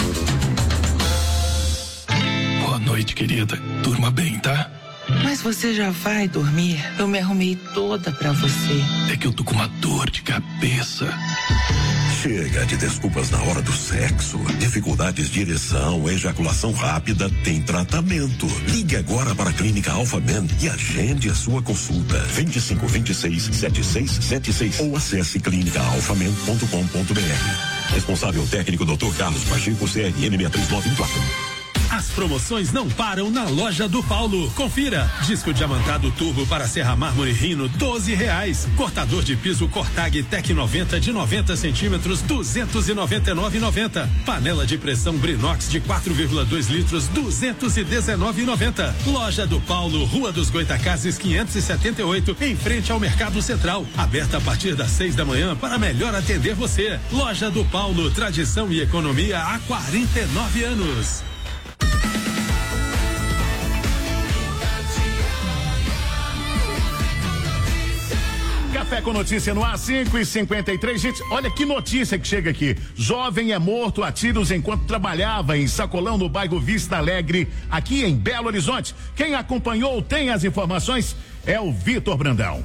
Speaker 22: Boa noite, querida. Durma bem, tá?
Speaker 23: Mas você já vai dormir? Eu me arrumei toda pra você.
Speaker 22: É que eu tô com uma dor de cabeça.
Speaker 24: Chega de desculpas na hora do sexo. Dificuldades de ereção, ejaculação rápida, tem tratamento. Ligue agora para a Clínica Alpha Men e agende a sua consulta. vinte e cinco, vinte e seis, setenta e seis setenta e seis ou acesse clínica alpha men ponto com ponto br. Responsável técnico doutor Carlos Pacheco, C R M seis três nove quatro.
Speaker 17: As promoções não param na loja do Paulo. Confira. Disco diamantado turbo para serra mármore Rino, doze reais. Cortador de piso Cortag Tec noventa de noventa centímetros, duzentos e noventa e nove e noventa. Panela de pressão Brinox de quatro vírgula dois litros, duzentos e dezenove e noventa. Loja do Paulo, Rua dos Goitacazes quinhentos e setenta e oito, em frente ao Mercado Central. Aberta a partir das seis da manhã para melhor atender você. Loja do Paulo, tradição e economia há quarenta e nove anos.
Speaker 2: Café com notícia no ar, cinco e cinquenta e três. Gente, olha que notícia que chega aqui. Jovem é morto a tiros enquanto trabalhava em sacolão no bairro Vista Alegre, aqui em Belo Horizonte. Quem acompanhou tem as informações, é o Vitor Brandão.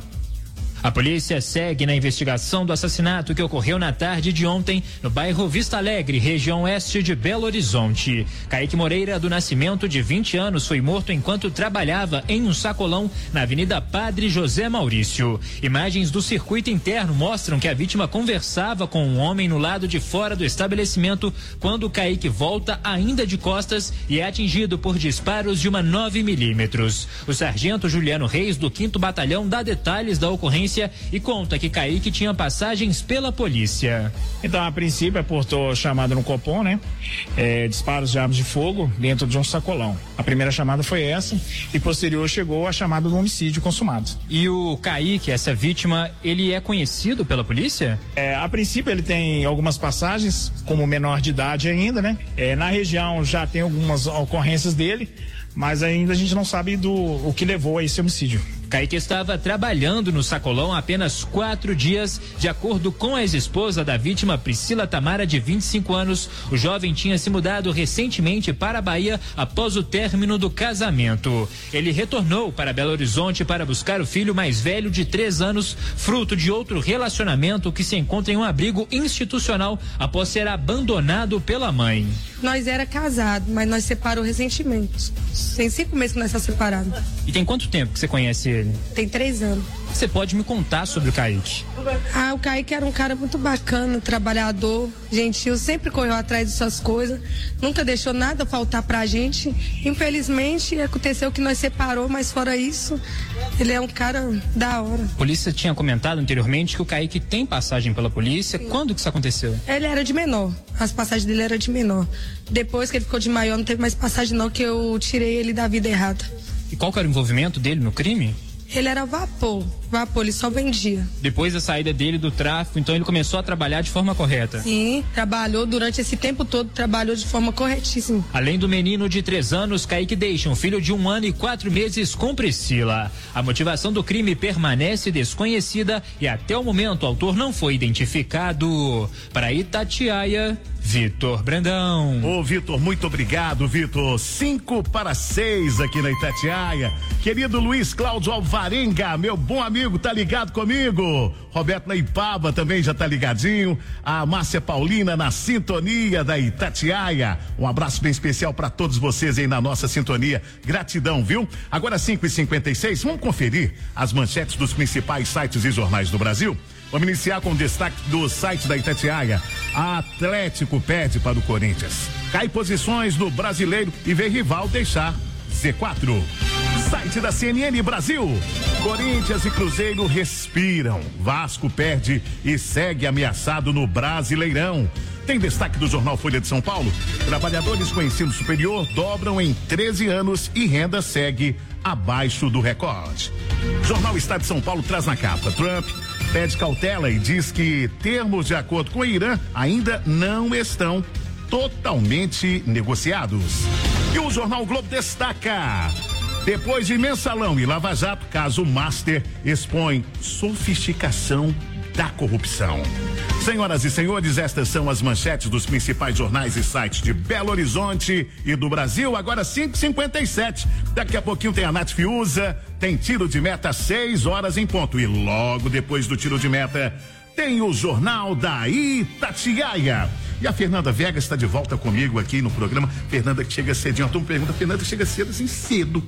Speaker 1: A polícia segue na investigação do assassinato que ocorreu na tarde de ontem no bairro Vista Alegre, região oeste de Belo Horizonte. Kaique Moreira do Nascimento, de vinte anos, foi morto enquanto trabalhava em um sacolão na Avenida Padre José Maurício. Imagens do circuito interno mostram que a vítima conversava com um homem no lado de fora do estabelecimento quando Kaique volta ainda de costas e é atingido por disparos de uma nove milímetros. O sargento Juliano Reis, do quinto Batalhão, dá detalhes da ocorrência e conta que Kaique tinha passagens pela polícia.
Speaker 4: Então, a princípio, aportou chamada no Copom, né? É, disparos de armas de fogo dentro de um sacolão. A primeira chamada foi essa e posterior chegou a chamada do homicídio consumado.
Speaker 1: E o Kaique, essa vítima, ele é conhecido pela polícia?
Speaker 4: É, a princípio, ele tem algumas passagens, como menor de idade ainda, né? É, na região já tem algumas ocorrências dele, mas ainda a gente não sabe do o que levou a esse homicídio.
Speaker 1: Kaique estava trabalhando no sacolão há apenas quatro dias. De acordo com a ex-esposa da vítima, Priscila Tamara, de vinte e cinco anos, o jovem tinha se mudado recentemente para a Bahia após o término do casamento. Ele retornou para Belo Horizonte para buscar o filho mais velho de três anos, fruto de outro relacionamento que se encontra em um abrigo institucional após ser abandonado pela mãe.
Speaker 5: Nós era casado, mas nós separou recentemente. Tem cinco meses que nós estamos separados.
Speaker 1: E tem quanto tempo que você conhece ele?
Speaker 5: Tem três anos.
Speaker 1: Você pode me contar sobre o Kaique?
Speaker 5: Ah, o Kaique era um cara muito bacana, trabalhador, gentil, sempre correu atrás de suas coisas, nunca deixou nada faltar pra gente. Infelizmente, aconteceu que nós separou, mas fora isso, ele é um cara da hora.
Speaker 1: A polícia tinha comentado anteriormente que o Kaique tem passagem pela polícia. Sim. Quando que isso aconteceu?
Speaker 5: Ele era de menor, as passagens dele eram de menor. Depois que ele ficou de maior, não teve mais passagem não, que eu tirei ele da vida errada.
Speaker 1: E qual que era o envolvimento dele no crime?
Speaker 5: Ele era vapor, vapor, ele só vendia.
Speaker 1: Depois da saída dele do tráfico, então ele começou a trabalhar de forma correta?
Speaker 5: Sim, trabalhou durante esse tempo todo, trabalhou de forma corretíssima.
Speaker 1: Além do menino de três anos, Kaique deixa um filho de um ano e quatro meses com Priscila. A motivação do crime permanece desconhecida e até o momento o autor não foi identificado. Para Itatiaia, Vitor Brandão.
Speaker 2: Ô Vitor, muito obrigado, Vitor. Cinco para seis aqui na Itatiaia. Querido Luiz Cláudio Alvarenga, meu bom amigo, tá ligado comigo? Roberto Naipaba também já tá ligadinho. A Márcia Paulina na sintonia da Itatiaia. Um abraço bem especial para todos vocês aí na nossa sintonia. Gratidão, viu? Agora cinco e cinquenta e seis, vamos conferir as manchetes dos principais sites e jornais do Brasil? Vamos iniciar com o destaque do site da Itatiaia. Atlético pede para o Corinthians. Cai posições no Brasileiro e vê rival deixar Z quatro. Site da C N N Brasil. Corinthians e Cruzeiro respiram. Vasco perde e segue ameaçado no Brasileirão. Tem destaque do jornal Folha de São Paulo. Trabalhadores com ensino superior dobram em treze anos e renda segue abaixo do recorde. Jornal Estado de São Paulo traz na capa: Trump pede cautela e diz que termos de acordo com o Irã ainda não estão totalmente negociados. E o jornal Globo destaca: depois de Mensalão e Lava Jato, caso Master expõe sofisticação da corrupção. Senhoras e senhores, estas são as manchetes dos principais jornais e sites de Belo Horizonte e do Brasil. Agora cinco e cinquenta e sete. Daqui a pouquinho tem a Nath Fiuza, tem tiro de meta às seis horas em ponto. E logo depois do tiro de meta tem o Jornal da Itatiaia. E a Fernanda Vega está de volta comigo aqui no programa. Fernanda que chega cedinho. A turma pergunta, Fernanda chega cedo, assim, cedo.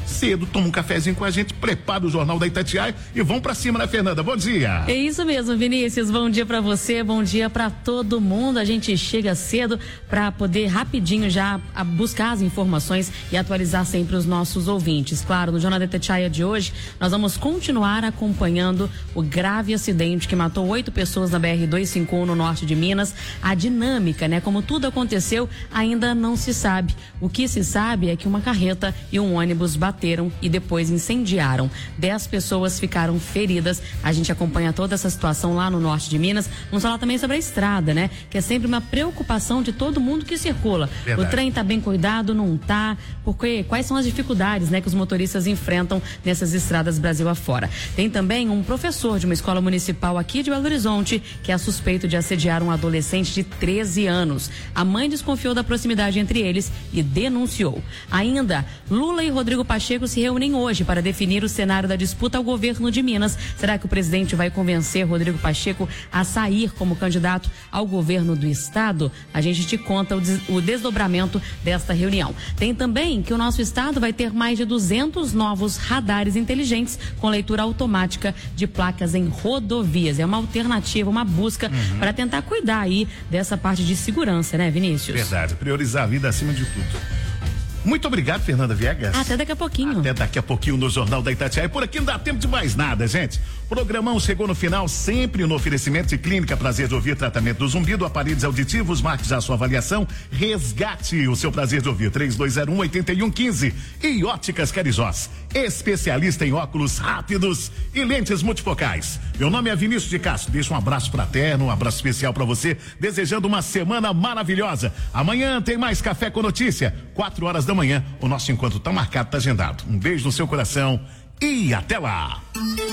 Speaker 2: cedo, toma um cafezinho com a gente, prepara o Jornal da Itatiaia e vão pra cima, né, Fernanda? Bom dia.
Speaker 14: É isso mesmo, Vinícius. Bom dia pra você, bom dia pra todo mundo. A gente chega cedo pra poder rapidinho já buscar as informações e atualizar sempre os nossos ouvintes. Claro, no Jornal da Itatiaia de hoje, nós vamos continuar acompanhando o grave acidente que matou oito pessoas na B R duzentos e cinquenta e um no norte de Minas. A dinâmica, né? Como tudo aconteceu, ainda não se sabe. O que se sabe é que uma carreta e um ônibus bateram e depois incendiaram. Dez pessoas ficaram feridas. A gente acompanha toda essa situação lá no norte de Minas. Vamos falar também sobre a estrada, né? Que é sempre uma preocupação de todo mundo que circula. Verdade. O trem tá bem cuidado, não tá? Porque quais são as dificuldades, né, que os motoristas enfrentam nessas estradas Brasil afora? Tem também um professor de uma escola municipal aqui de Belo Horizonte que é suspeito de assediar um adolescente de treze anos. A mãe desconfiou da proximidade entre eles e denunciou. Ainda, Lula e Rodrigo Pacheco se reúnem hoje para definir o cenário da disputa ao governo de Minas. Será que o presidente vai convencer Rodrigo Pacheco a sair como candidato ao governo do estado? A gente te conta o, des- o desdobramento desta reunião. Tem também que o nosso estado vai ter mais de duzentos novos radares inteligentes com leitura automática de placas em rodovias. É uma alternativa, uma busca uhum. para tentar cuidar aí dessa parte de segurança, né, Vinícius?
Speaker 2: Verdade, priorizar a vida acima de tudo. Muito obrigado, Fernanda Viegas.
Speaker 14: Até daqui a pouquinho.
Speaker 2: Até daqui a pouquinho no Jornal da Itatiaia. Por aqui não dá tempo de mais nada, gente. Programão chegou no final, sempre no oferecimento de Clínica Prazer de Ouvir, tratamento do zumbido, aparelhos auditivos, marque já a sua avaliação, resgate o seu prazer de ouvir, três dois zero um, oito um um cinco. E Óticas Carijós, especialista em óculos rápidos e lentes multifocais. Meu nome é Vinícius de Castro, deixa um abraço fraterno, um abraço especial para você, desejando uma semana maravilhosa. Amanhã tem mais Café com Notícia, quatro horas da manhã, o nosso encontro tá marcado, tá agendado. Um beijo no seu coração e até lá.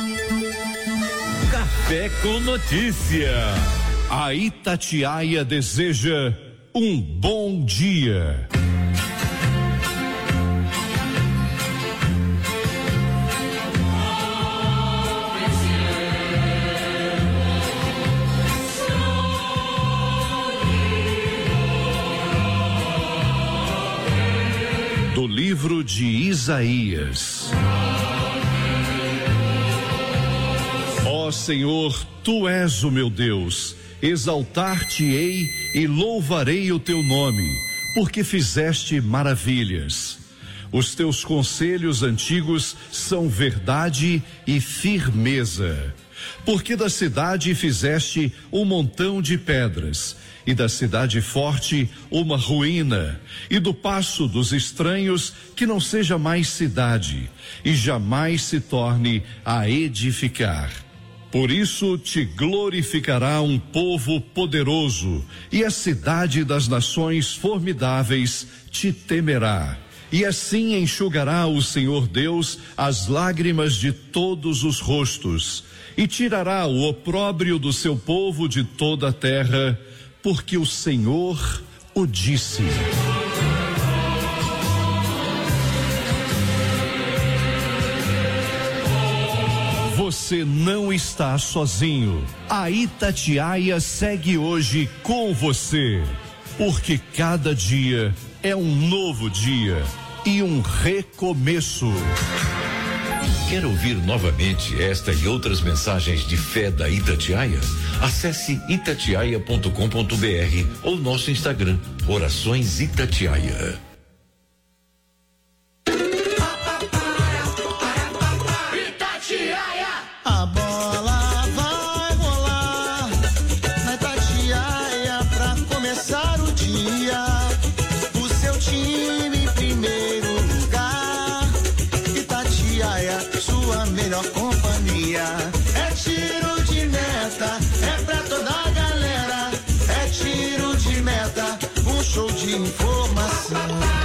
Speaker 6: Café com Notícia. A Itatiaia deseja um bom dia. Do livro de Isaías. Ó Senhor, tu és o meu Deus, exaltar-te-ei e louvarei o teu nome, porque fizeste maravilhas. Os teus conselhos antigos são verdade e firmeza. Porque da cidade fizeste um montão de pedras, e da cidade forte uma ruína, e do passo dos estranhos que não seja mais cidade, e jamais se torne a edificar. Por isso te glorificará um povo poderoso, e a cidade das nações formidáveis te temerá. E assim enxugará o Senhor Deus as lágrimas de todos os rostos, e tirará o opróbrio do seu povo de toda a terra, porque o Senhor o disse. Você não está sozinho. A Itatiaia segue hoje com você, porque cada dia é um novo dia e um recomeço. Quer ouvir novamente esta e outras mensagens de fé da Itatiaia? Acesse itatiaia ponto com ponto br ou nosso Instagram, Orações Itatiaia.
Speaker 3: Itatiaia! A bola vai rolar na Itatiaia pra começar o dia. O seu time em primeiro lugar. Itatiaia, sua melhor companhia. É tiro de meta, é pra toda a galera. É tiro de meta, um show de informação.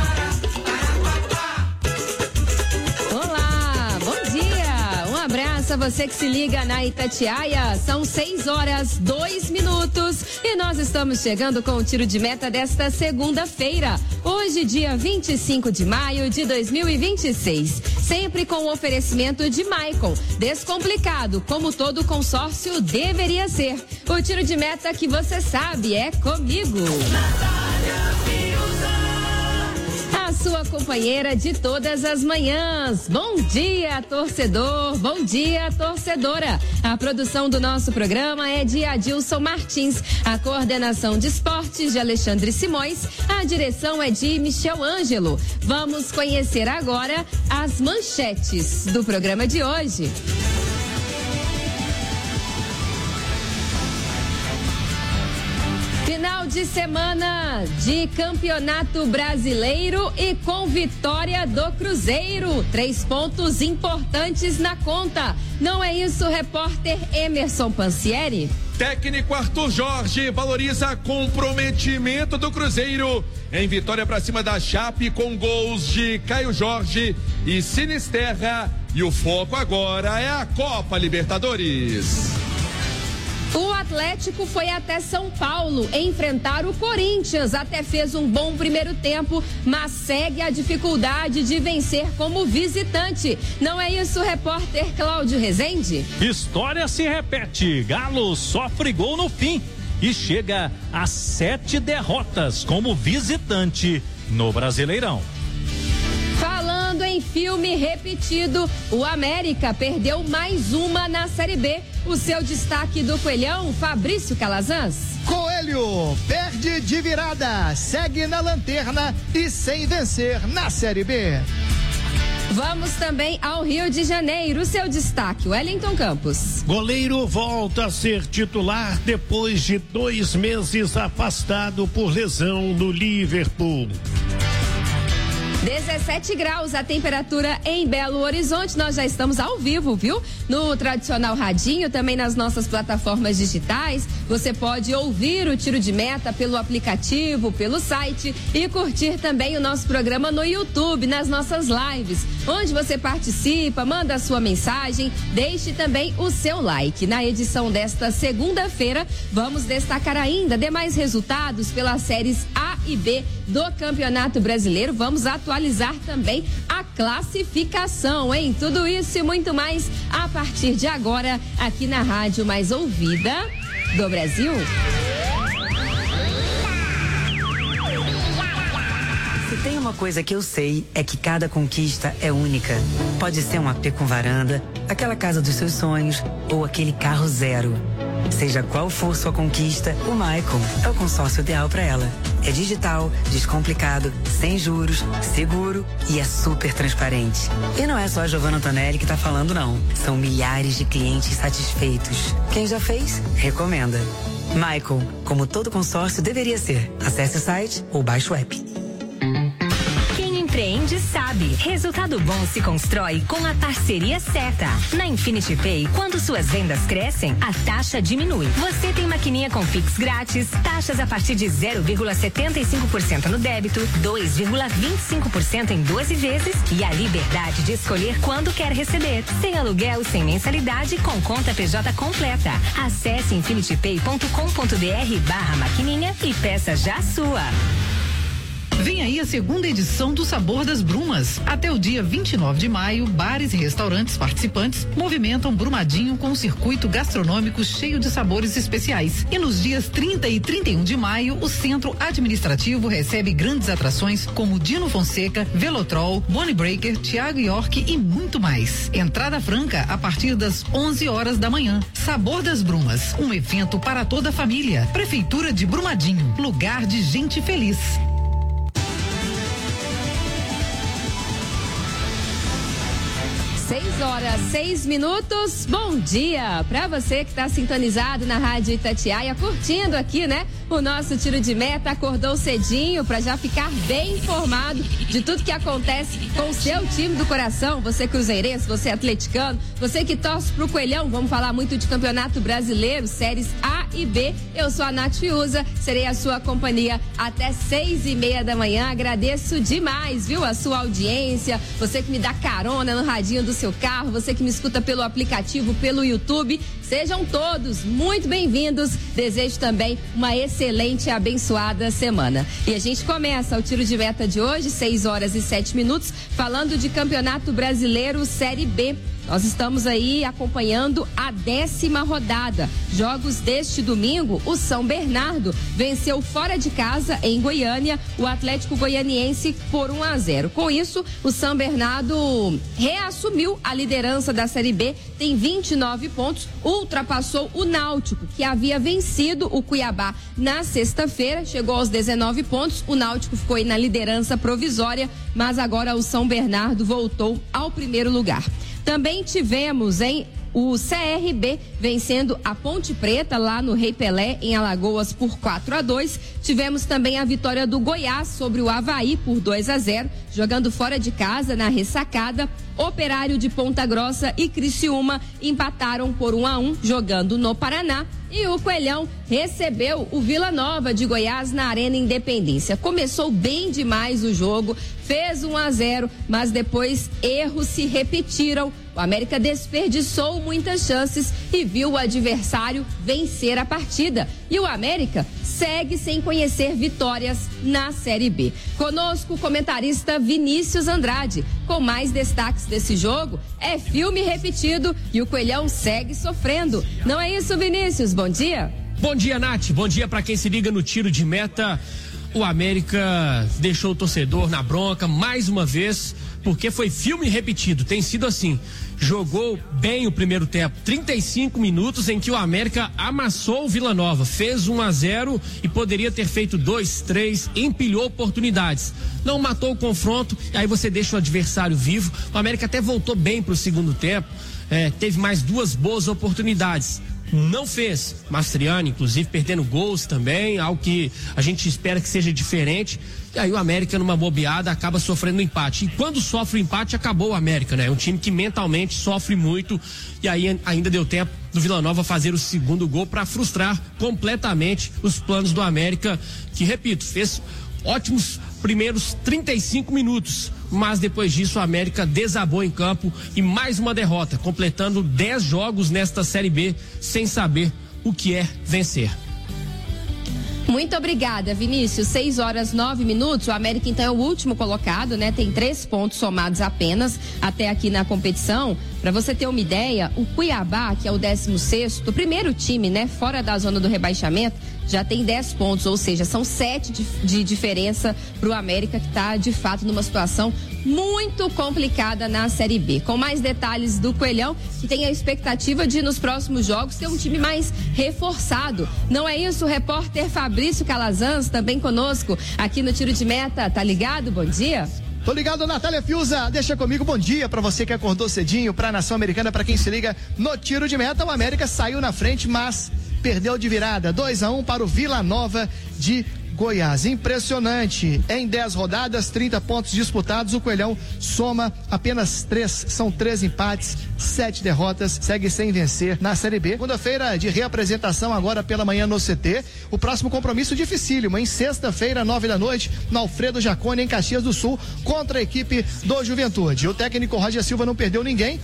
Speaker 7: Olá, bom dia. Um abraço a você que se liga na Itatiaia. São seis horas, dois minutos. E nós estamos chegando com o tiro de meta desta segunda-feira. Hoje, dia vinte e cinco de maio de dois mil e vinte e seis. Sempre com o oferecimento de Maicon. Descomplicado, como todo consórcio deveria ser. O tiro de meta que você sabe é comigo. Natália Fiuza. A sua companheira de todas as manhãs. Bom dia, torcedor. Bom dia, torcedora. A produção do nosso programa é de Adilson Martins. A coordenação de esportes de Alexandre Simões. A direção é de Michel Ângelo. Vamos conhecer agora as manchetes do programa de hoje. Final de semana de Campeonato Brasileiro e com vitória do Cruzeiro. Três pontos importantes na conta. Não é isso, repórter Emerson Pansieri?
Speaker 8: Técnico Arthur Jorge valoriza comprometimento do Cruzeiro em vitória para cima da Chape com gols de Caio Jorge e Sinisterra. E o foco agora é a Copa Libertadores.
Speaker 7: O Atlético foi até São Paulo enfrentar o Corinthians. Até fez um bom primeiro tempo, mas segue a dificuldade de vencer como visitante. Não é isso, repórter Cláudio Rezende?
Speaker 9: História se repete. Galo sofre gol no fim e chega a sete derrotas como visitante no Brasileirão.
Speaker 7: Falando em filme repetido, o América perdeu mais uma na Série B. O seu destaque do Coelhão, Fabrício Calazans.
Speaker 10: Coelho perde de virada, segue na lanterna e sem vencer na Série B.
Speaker 7: Vamos também ao Rio de Janeiro. O seu destaque, Wellington Campos.
Speaker 12: Goleiro volta a ser titular depois de dois meses afastado por lesão no Liverpool.
Speaker 7: dezessete graus a temperatura em Belo Horizonte. Nós já estamos ao vivo, viu? No tradicional radinho, também nas nossas plataformas digitais. Você pode ouvir o Tiro de Meta pelo aplicativo, pelo site e curtir também o nosso programa no YouTube, nas nossas lives, onde você participa, manda a sua mensagem, deixe também o seu like. Na edição desta segunda-feira, vamos destacar ainda demais resultados pelas séries A e B do Campeonato Brasileiro. Vamos atualizar também a classificação, hein? Tudo isso e muito mais a partir de agora, aqui na rádio mais ouvida do Brasil.
Speaker 25: Se tem uma coisa que eu sei, é que cada conquista é única. Pode ser um A P com varanda, aquela casa dos seus sonhos ou aquele carro zero. Seja qual for sua conquista, o Maicon é o consórcio ideal para ela. É digital, descomplicado, sem juros, seguro e é super transparente. E não é só a Giovanna Antonelli que tá falando, não. São milhares de clientes satisfeitos. Quem já fez, recomenda. Maicon, como todo consórcio deveria ser. Acesse o site ou baixe o app.
Speaker 26: Empreende sabe. Resultado bom se constrói com a parceria certa. Na Infinity Pay, quando suas vendas crescem, a taxa diminui. Você tem maquininha com Pix grátis, taxas a partir de zero vírgula setenta e cinco por cento no débito, dois vírgula vinte e cinco por cento em doze vezes e a liberdade de escolher quando quer receber. Sem aluguel, sem mensalidade, com conta P J completa. Acesse infinitypay ponto com ponto br barra maquininha e peça já a sua.
Speaker 27: Vem aí a segunda edição do Sabor das Brumas. Até o dia vinte e nove de maio, bares e restaurantes participantes movimentam Brumadinho com um circuito gastronômico cheio de sabores especiais. E nos dias trinta e trinta e um de maio, o Centro Administrativo recebe grandes atrações como Dino Fonseca, Velotrol, Bonnie Breaker, Thiago York e muito mais. Entrada franca a partir das onze horas da manhã. Sabor das Brumas, um evento para toda a família. Prefeitura de Brumadinho, lugar de gente feliz.
Speaker 7: Seis horas, seis minutos. Bom dia para você que está sintonizado na Rádio Itatiaia, curtindo aqui, né? O nosso Tiro de Meta. Acordou cedinho para já ficar bem informado de tudo que acontece com o seu time do coração. Você cruzeirense, você atleticano, você que torce pro Coelhão. Vamos falar muito de Campeonato Brasileiro, séries A e B. Eu sou a Nath Fiuza, serei a sua companhia até seis e meia da manhã. Agradeço demais, viu? A sua audiência, você que me dá carona no radinho do seu carro, você que me escuta pelo aplicativo, pelo YouTube. Sejam todos muito bem-vindos. Desejo também uma excelente e abençoada semana. E a gente começa o Tiro de Meta de hoje, seis horas e sete minutos, falando de Campeonato Brasileiro Série B. Nós estamos aí acompanhando a décima rodada. Jogos deste domingo, o São Bernardo venceu fora de casa em Goiânia o Atlético Goianiense por um a zero. Com isso, o São Bernardo reassumiu a liderança da Série B, tem vinte e nove pontos, ultrapassou o Náutico, que havia vencido o Cuiabá na sexta-feira, chegou aos dezenove pontos. O Náutico ficou aí na liderança provisória, mas agora o São Bernardo voltou ao primeiro lugar. Também tivemos, hein, o C R B vencendo a Ponte Preta lá no Rei Pelé, em Alagoas, por quatro a dois. Tivemos também a vitória do Goiás sobre o Avaí por dois a zero, jogando fora de casa na Ressacada. Operário de Ponta Grossa e Criciúma empataram por um a um, jogando no Paraná. E o Coelhão recebeu o Vila Nova de Goiás na Arena Independência. Começou bem demais o jogo, fez um a zero, mas depois erros se repetiram. O América desperdiçou muitas chances e viu o adversário vencer a partida. E o América segue sem conhecer vitórias na Série B. Conosco o comentarista Vinícius Andrade. Com mais destaques desse jogo, é filme repetido e o Coelhão segue sofrendo. Não é isso, Vinícius? Bom dia.
Speaker 11: Bom dia, Nath. Bom dia para quem se liga no tiro de meta. O América deixou o torcedor na bronca mais uma vez, porque foi filme repetido. Tem sido assim. Jogou bem o primeiro tempo, trinta e cinco minutos em que o América amassou o Vila Nova, fez um a zero e poderia ter feito dois, três, empilhou oportunidades. Não matou o confronto, aí você deixa o adversário vivo. O América até voltou bem pro segundo tempo, é, teve mais duas boas oportunidades. Não fez. Mastriani, inclusive, perdendo gols também, algo que a gente espera que seja diferente. E aí o América, numa bobeada, acaba sofrendo um empate. E quando sofre o empate, acabou o América, né? É um time que mentalmente sofre muito. E aí ainda deu tempo do Vila Nova fazer o segundo gol para frustrar completamente os planos do América, que, repito, fez ótimos primeiros trinta e cinco minutos, mas depois disso a América desabou em campo e mais uma derrota, completando dez jogos nesta Série B sem saber o que é vencer.
Speaker 7: Muito obrigada, Vinícius. seis horas nove minutos. O América, então, é o último colocado, né? Tem três pontos somados apenas até aqui na competição. Para você ter uma ideia, o Cuiabá, que é o décimo sexto, o primeiro time, né? Fora da zona do rebaixamento, já tem dez pontos, ou seja, são sete de, de diferença para o América, que está de fato numa situação muito complicada na Série B. Com mais detalhes do Coelhão, que tem a expectativa de nos próximos jogos ter um time mais reforçado. Não é isso? O repórter Fabrício Calazans também conosco aqui no Tiro de Meta. Tá ligado? Bom dia.
Speaker 10: Tô ligado, Natália Fiuza, deixa comigo, bom dia pra você que acordou cedinho, pra Nação Americana, pra quem se liga no Tiro de Meta. O América saiu na frente, mas perdeu de virada, dois a um para o Vila Nova de Goiás. Impressionante, em dez rodadas, trinta pontos disputados, o Coelhão soma apenas três, são três empates, sete derrotas, segue sem vencer na Série B. Segunda-feira de reapresentação agora pela manhã no C T, o próximo compromisso dificílimo, em sexta-feira, nove da noite, no Alfredo Jaconi, em Caxias do Sul, contra a equipe do Juventude. O técnico Roger Silva não perdeu ninguém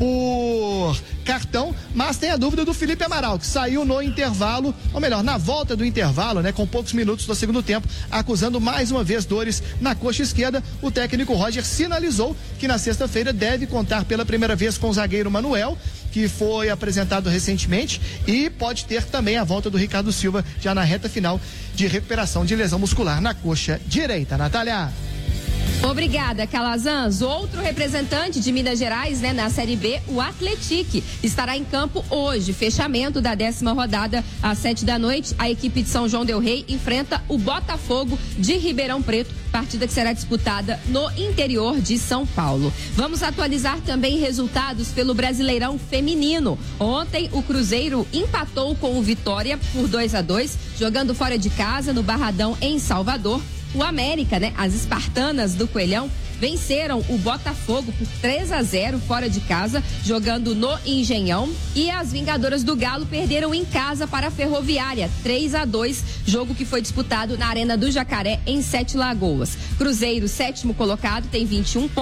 Speaker 10: por cartão, mas tem a dúvida do Felipe Amaral, que saiu no intervalo, ou melhor, na volta do intervalo, né, com poucos minutos do segundo tempo, acusando mais uma vez dores na coxa esquerda. O técnico Roger sinalizou que na sexta-feira deve contar pela primeira vez com o zagueiro Manuel, que foi apresentado recentemente, e pode ter também a volta do Ricardo Silva já na reta final de recuperação de lesão muscular na coxa direita. Natália.
Speaker 7: Obrigada, Calazans. Outro representante de Minas Gerais, né, na Série B, o Atlético, estará em campo hoje. Fechamento da décima rodada às sete da noite. A equipe de São João del Rei enfrenta o Botafogo de Ribeirão Preto, partida que será disputada no interior de São Paulo. Vamos atualizar também resultados pelo Brasileirão Feminino. Ontem o Cruzeiro empatou com o Vitória por dois a dois, jogando fora de casa no Barradão, em Salvador. O América, né, as espartanas do Coelhão, venceram o Botafogo por três a zero fora de casa, jogando no Engenhão. E as Vingadoras do Galo perderam em casa para a Ferroviária, três a dois, jogo que foi disputado na Arena do Jacaré, em Sete Lagoas. Cruzeiro, sétimo colocado, tem vinte e um pontos.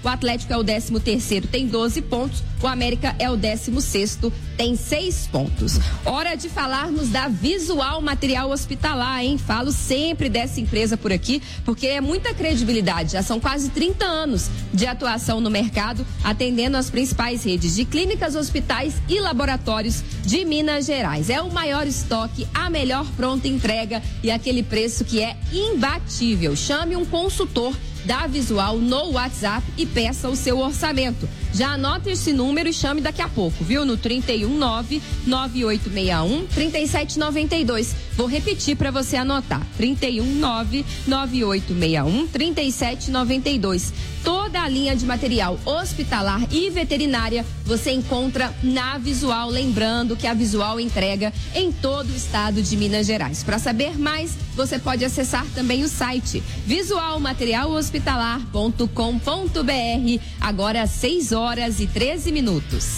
Speaker 7: O Atlético é o décimo terceiro, tem doze pontos. O América é o décimo sexto, tem seis pontos. Hora de falarmos da Visual Material Hospitalar, hein? Falo sempre dessa empresa por aqui, porque é muita credibilidade. Já são quase trinta anos de atuação no mercado, atendendo as principais redes de clínicas, hospitais e laboratórios de Minas Gerais. É o maior estoque, a melhor pronta entrega e aquele preço que é imbatível. Chame um consultor da Visual no WhatsApp e peça o seu orçamento. Já anota esse número e chame daqui a pouco, viu? No trinta e um, nove nove oito seis um, trinta e sete noventa e dois. Vou repetir para você anotar. trinta e um, nove nove oito seis um, trinta e sete noventa e dois. Toda a linha de material hospitalar e veterinária você encontra na Visual. Lembrando que a Visual entrega em todo o estado de Minas Gerais. Para saber mais, você pode acessar também o site visual material hospitalar ponto com ponto br. Agora seis horas e treze minutos.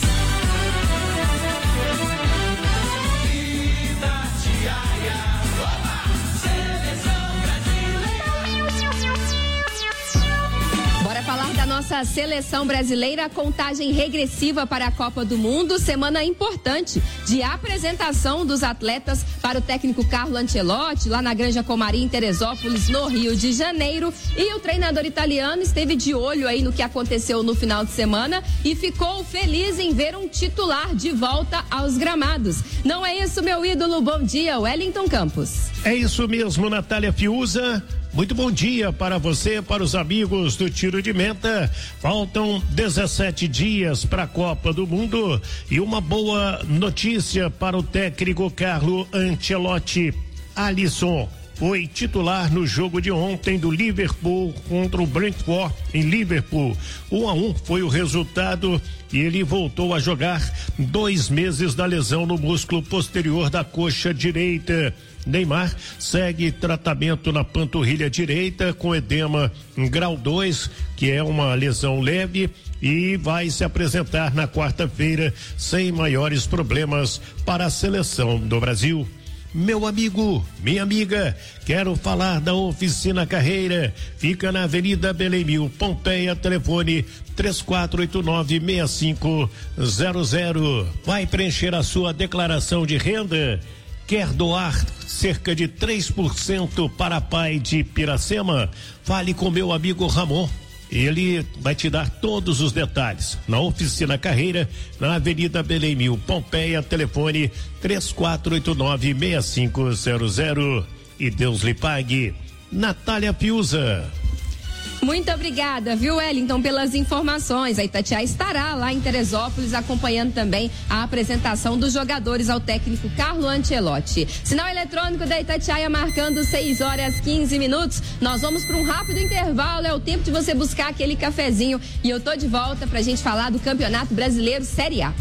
Speaker 7: Falar da nossa seleção brasileira, contagem regressiva para a Copa do Mundo, semana importante de apresentação dos atletas para o técnico Carlo Ancelotti, lá na Granja Comari, em Teresópolis, no Rio de Janeiro. E o treinador italiano esteve de olho aí no que aconteceu no final de semana e ficou feliz em ver um titular de volta aos gramados. Não é isso, meu ídolo? Bom dia, Wellington Campos.
Speaker 12: É isso mesmo, Natália Fiuza. Muito bom dia para você, para os amigos do Tiro de Meta. Faltam dezessete dias para a Copa do Mundo e uma boa notícia para o técnico Carlo Ancelotti. Alisson foi titular no jogo de ontem do Liverpool contra o Brentford em Liverpool. Um a um foi o resultado e ele voltou a jogar dois meses da lesão no músculo posterior da coxa direita. Neymar segue tratamento na panturrilha direita com edema em grau dois, que é uma lesão leve, e vai se apresentar na quarta-feira sem maiores problemas para a seleção do Brasil. Meu amigo, minha amiga, quero falar da Oficina Carreira. Fica na Avenida Belém Mil, Pompeia, telefone três quatro oito nove, seis cinco zero zero. Vai preencher a sua declaração de renda? Quer doar cerca de três por cento para a Pai de Piracema? Fale com meu amigo Ramon. Ele vai te dar todos os detalhes. Na Oficina Carreira, na Avenida Belém Mil, Pompeia, telefone três quatro oito nove, seis cinco zero zero. E Deus lhe pague. Natália Fiuza.
Speaker 7: Muito obrigada, viu, Wellington, pelas informações. A Itatiaia estará lá em Teresópolis acompanhando também a apresentação dos jogadores ao técnico Carlo Ancelotti. Sinal eletrônico da Itatiaia marcando seis horas quinze minutos. Nós vamos para um rápido intervalo, é o tempo de você buscar aquele cafezinho e eu tô de volta pra gente falar do Campeonato Brasileiro Série A.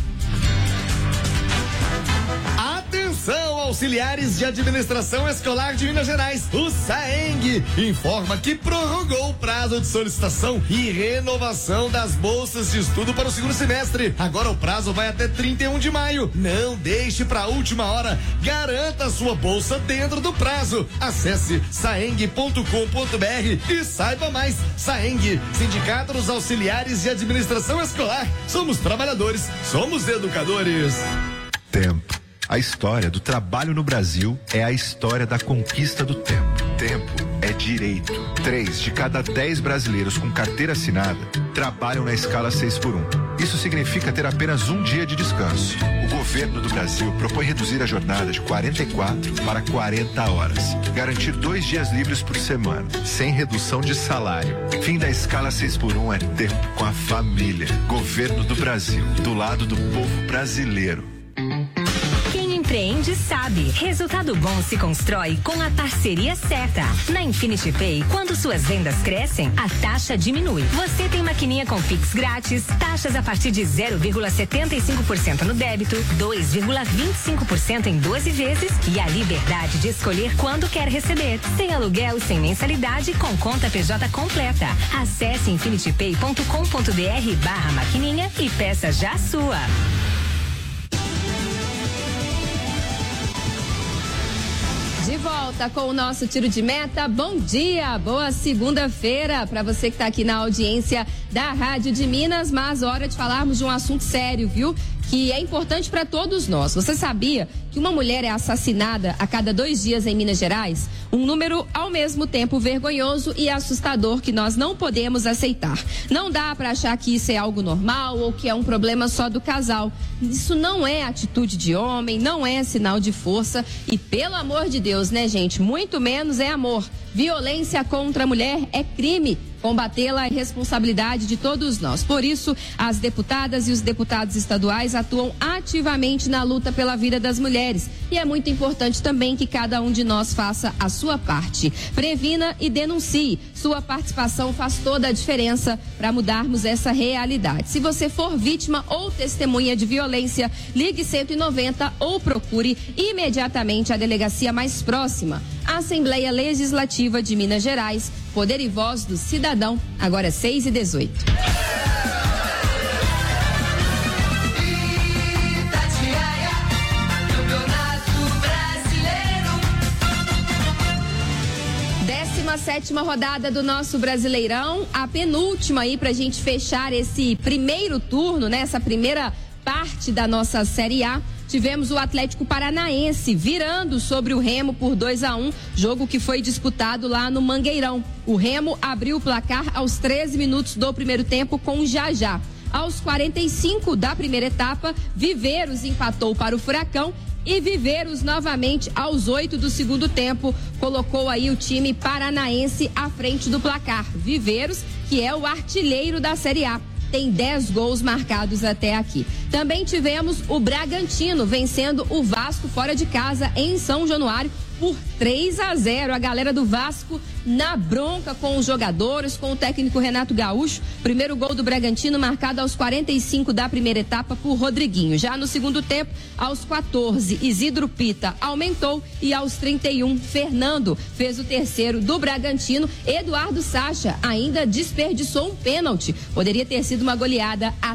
Speaker 13: Atenção, auxiliares de administração escolar de Minas Gerais. O SAENG informa que prorrogou o prazo de solicitação e renovação das bolsas de estudo para o segundo semestre. Agora o prazo vai até trinta e um de maio. Não deixe para a última hora. Garanta a sua bolsa dentro do prazo. Acesse saeng ponto com ponto br e saiba mais. SAENG, Sindicato dos Auxiliares de Administração Escolar. Somos trabalhadores, somos educadores.
Speaker 15: Tempo. A história do trabalho no Brasil é a história da conquista do tempo. Tempo é direito. Três de cada dez brasileiros com carteira assinada trabalham na escala seis por um. Isso significa ter apenas um dia de descanso. O governo do Brasil propõe reduzir a jornada de quarenta e quatro para quarenta horas. Garantir dois dias livres por semana, sem redução de salário. Fim da escala seis por um é tempo com a família. Governo do Brasil, do lado do povo brasileiro.
Speaker 26: Empreende sabe. Resultado bom se constrói com a parceria certa. Na Infinity Pay, quando suas vendas crescem, a taxa diminui. Você tem maquininha com Pix grátis, taxas a partir de zero vírgula setenta e cinco por cento no débito, dois vírgula vinte e cinco por cento em doze vezes e a liberdade de escolher quando quer receber. Sem aluguel e sem mensalidade, com conta P J completa. Acesse infinity pay ponto com ponto br barra maquininha e peça já a sua.
Speaker 7: De volta com o nosso Tiro de Meta. Bom dia, boa segunda-feira para você que está aqui na audiência da Rádio de Minas, mas hora de falarmos de um assunto sério, viu? Que é importante para todos nós. Você sabia que uma mulher é assassinada a cada dois dias em Minas Gerais? Um número ao mesmo tempo vergonhoso e assustador que nós não podemos aceitar. Não dá para achar que isso é algo normal ou que é um problema só do casal. Isso não é atitude de homem, não é sinal de força e, pelo amor de Deus, né, gente? Muito menos é amor. Violência contra a mulher é crime. Combatê-la é responsabilidade de todos nós. Por isso, as deputadas e os deputados estaduais atuam ativamente na luta pela vida das mulheres. E é muito importante também que cada um de nós faça a sua parte. Previna e denuncie. Sua participação faz toda a diferença para mudarmos essa realidade. Se você for vítima ou testemunha de violência, ligue cento e noventa ou procure imediatamente a delegacia mais próxima. Assembleia Legislativa de Minas Gerais, Poder e Voz do Cidadão, agora seis e dezoito. décima sétima rodada do nosso Brasileirão, a penúltima aí pra gente fechar esse primeiro turno, né? Essa primeira parte da nossa Série A. Tivemos o Atlético Paranaense virando sobre o Remo por dois a um, jogo que foi disputado lá no Mangueirão. O Remo abriu o placar aos treze minutos do primeiro tempo com Jajá. Aos quarenta e cinco da primeira etapa, Viveiros empatou para o Furacão e Viveiros novamente aos oito do segundo tempo colocou aí o time paranaense à frente do placar. Viveiros, que é o artilheiro da Série A, tem dez gols marcados até aqui. Também tivemos o Bragantino vencendo o Vasco fora de casa em São Januário por três a zero. A galera do Vasco na bronca com os jogadores, com o técnico Renato Gaúcho. Primeiro gol do Bragantino marcado aos quarenta e cinco da primeira etapa por Rodriguinho. Já no segundo tempo, aos quatorze, Isidro Pita aumentou e aos trinta e um, Fernando fez o terceiro do Bragantino. Eduardo Sacha ainda desperdiçou um pênalti. Poderia ter sido uma goleada a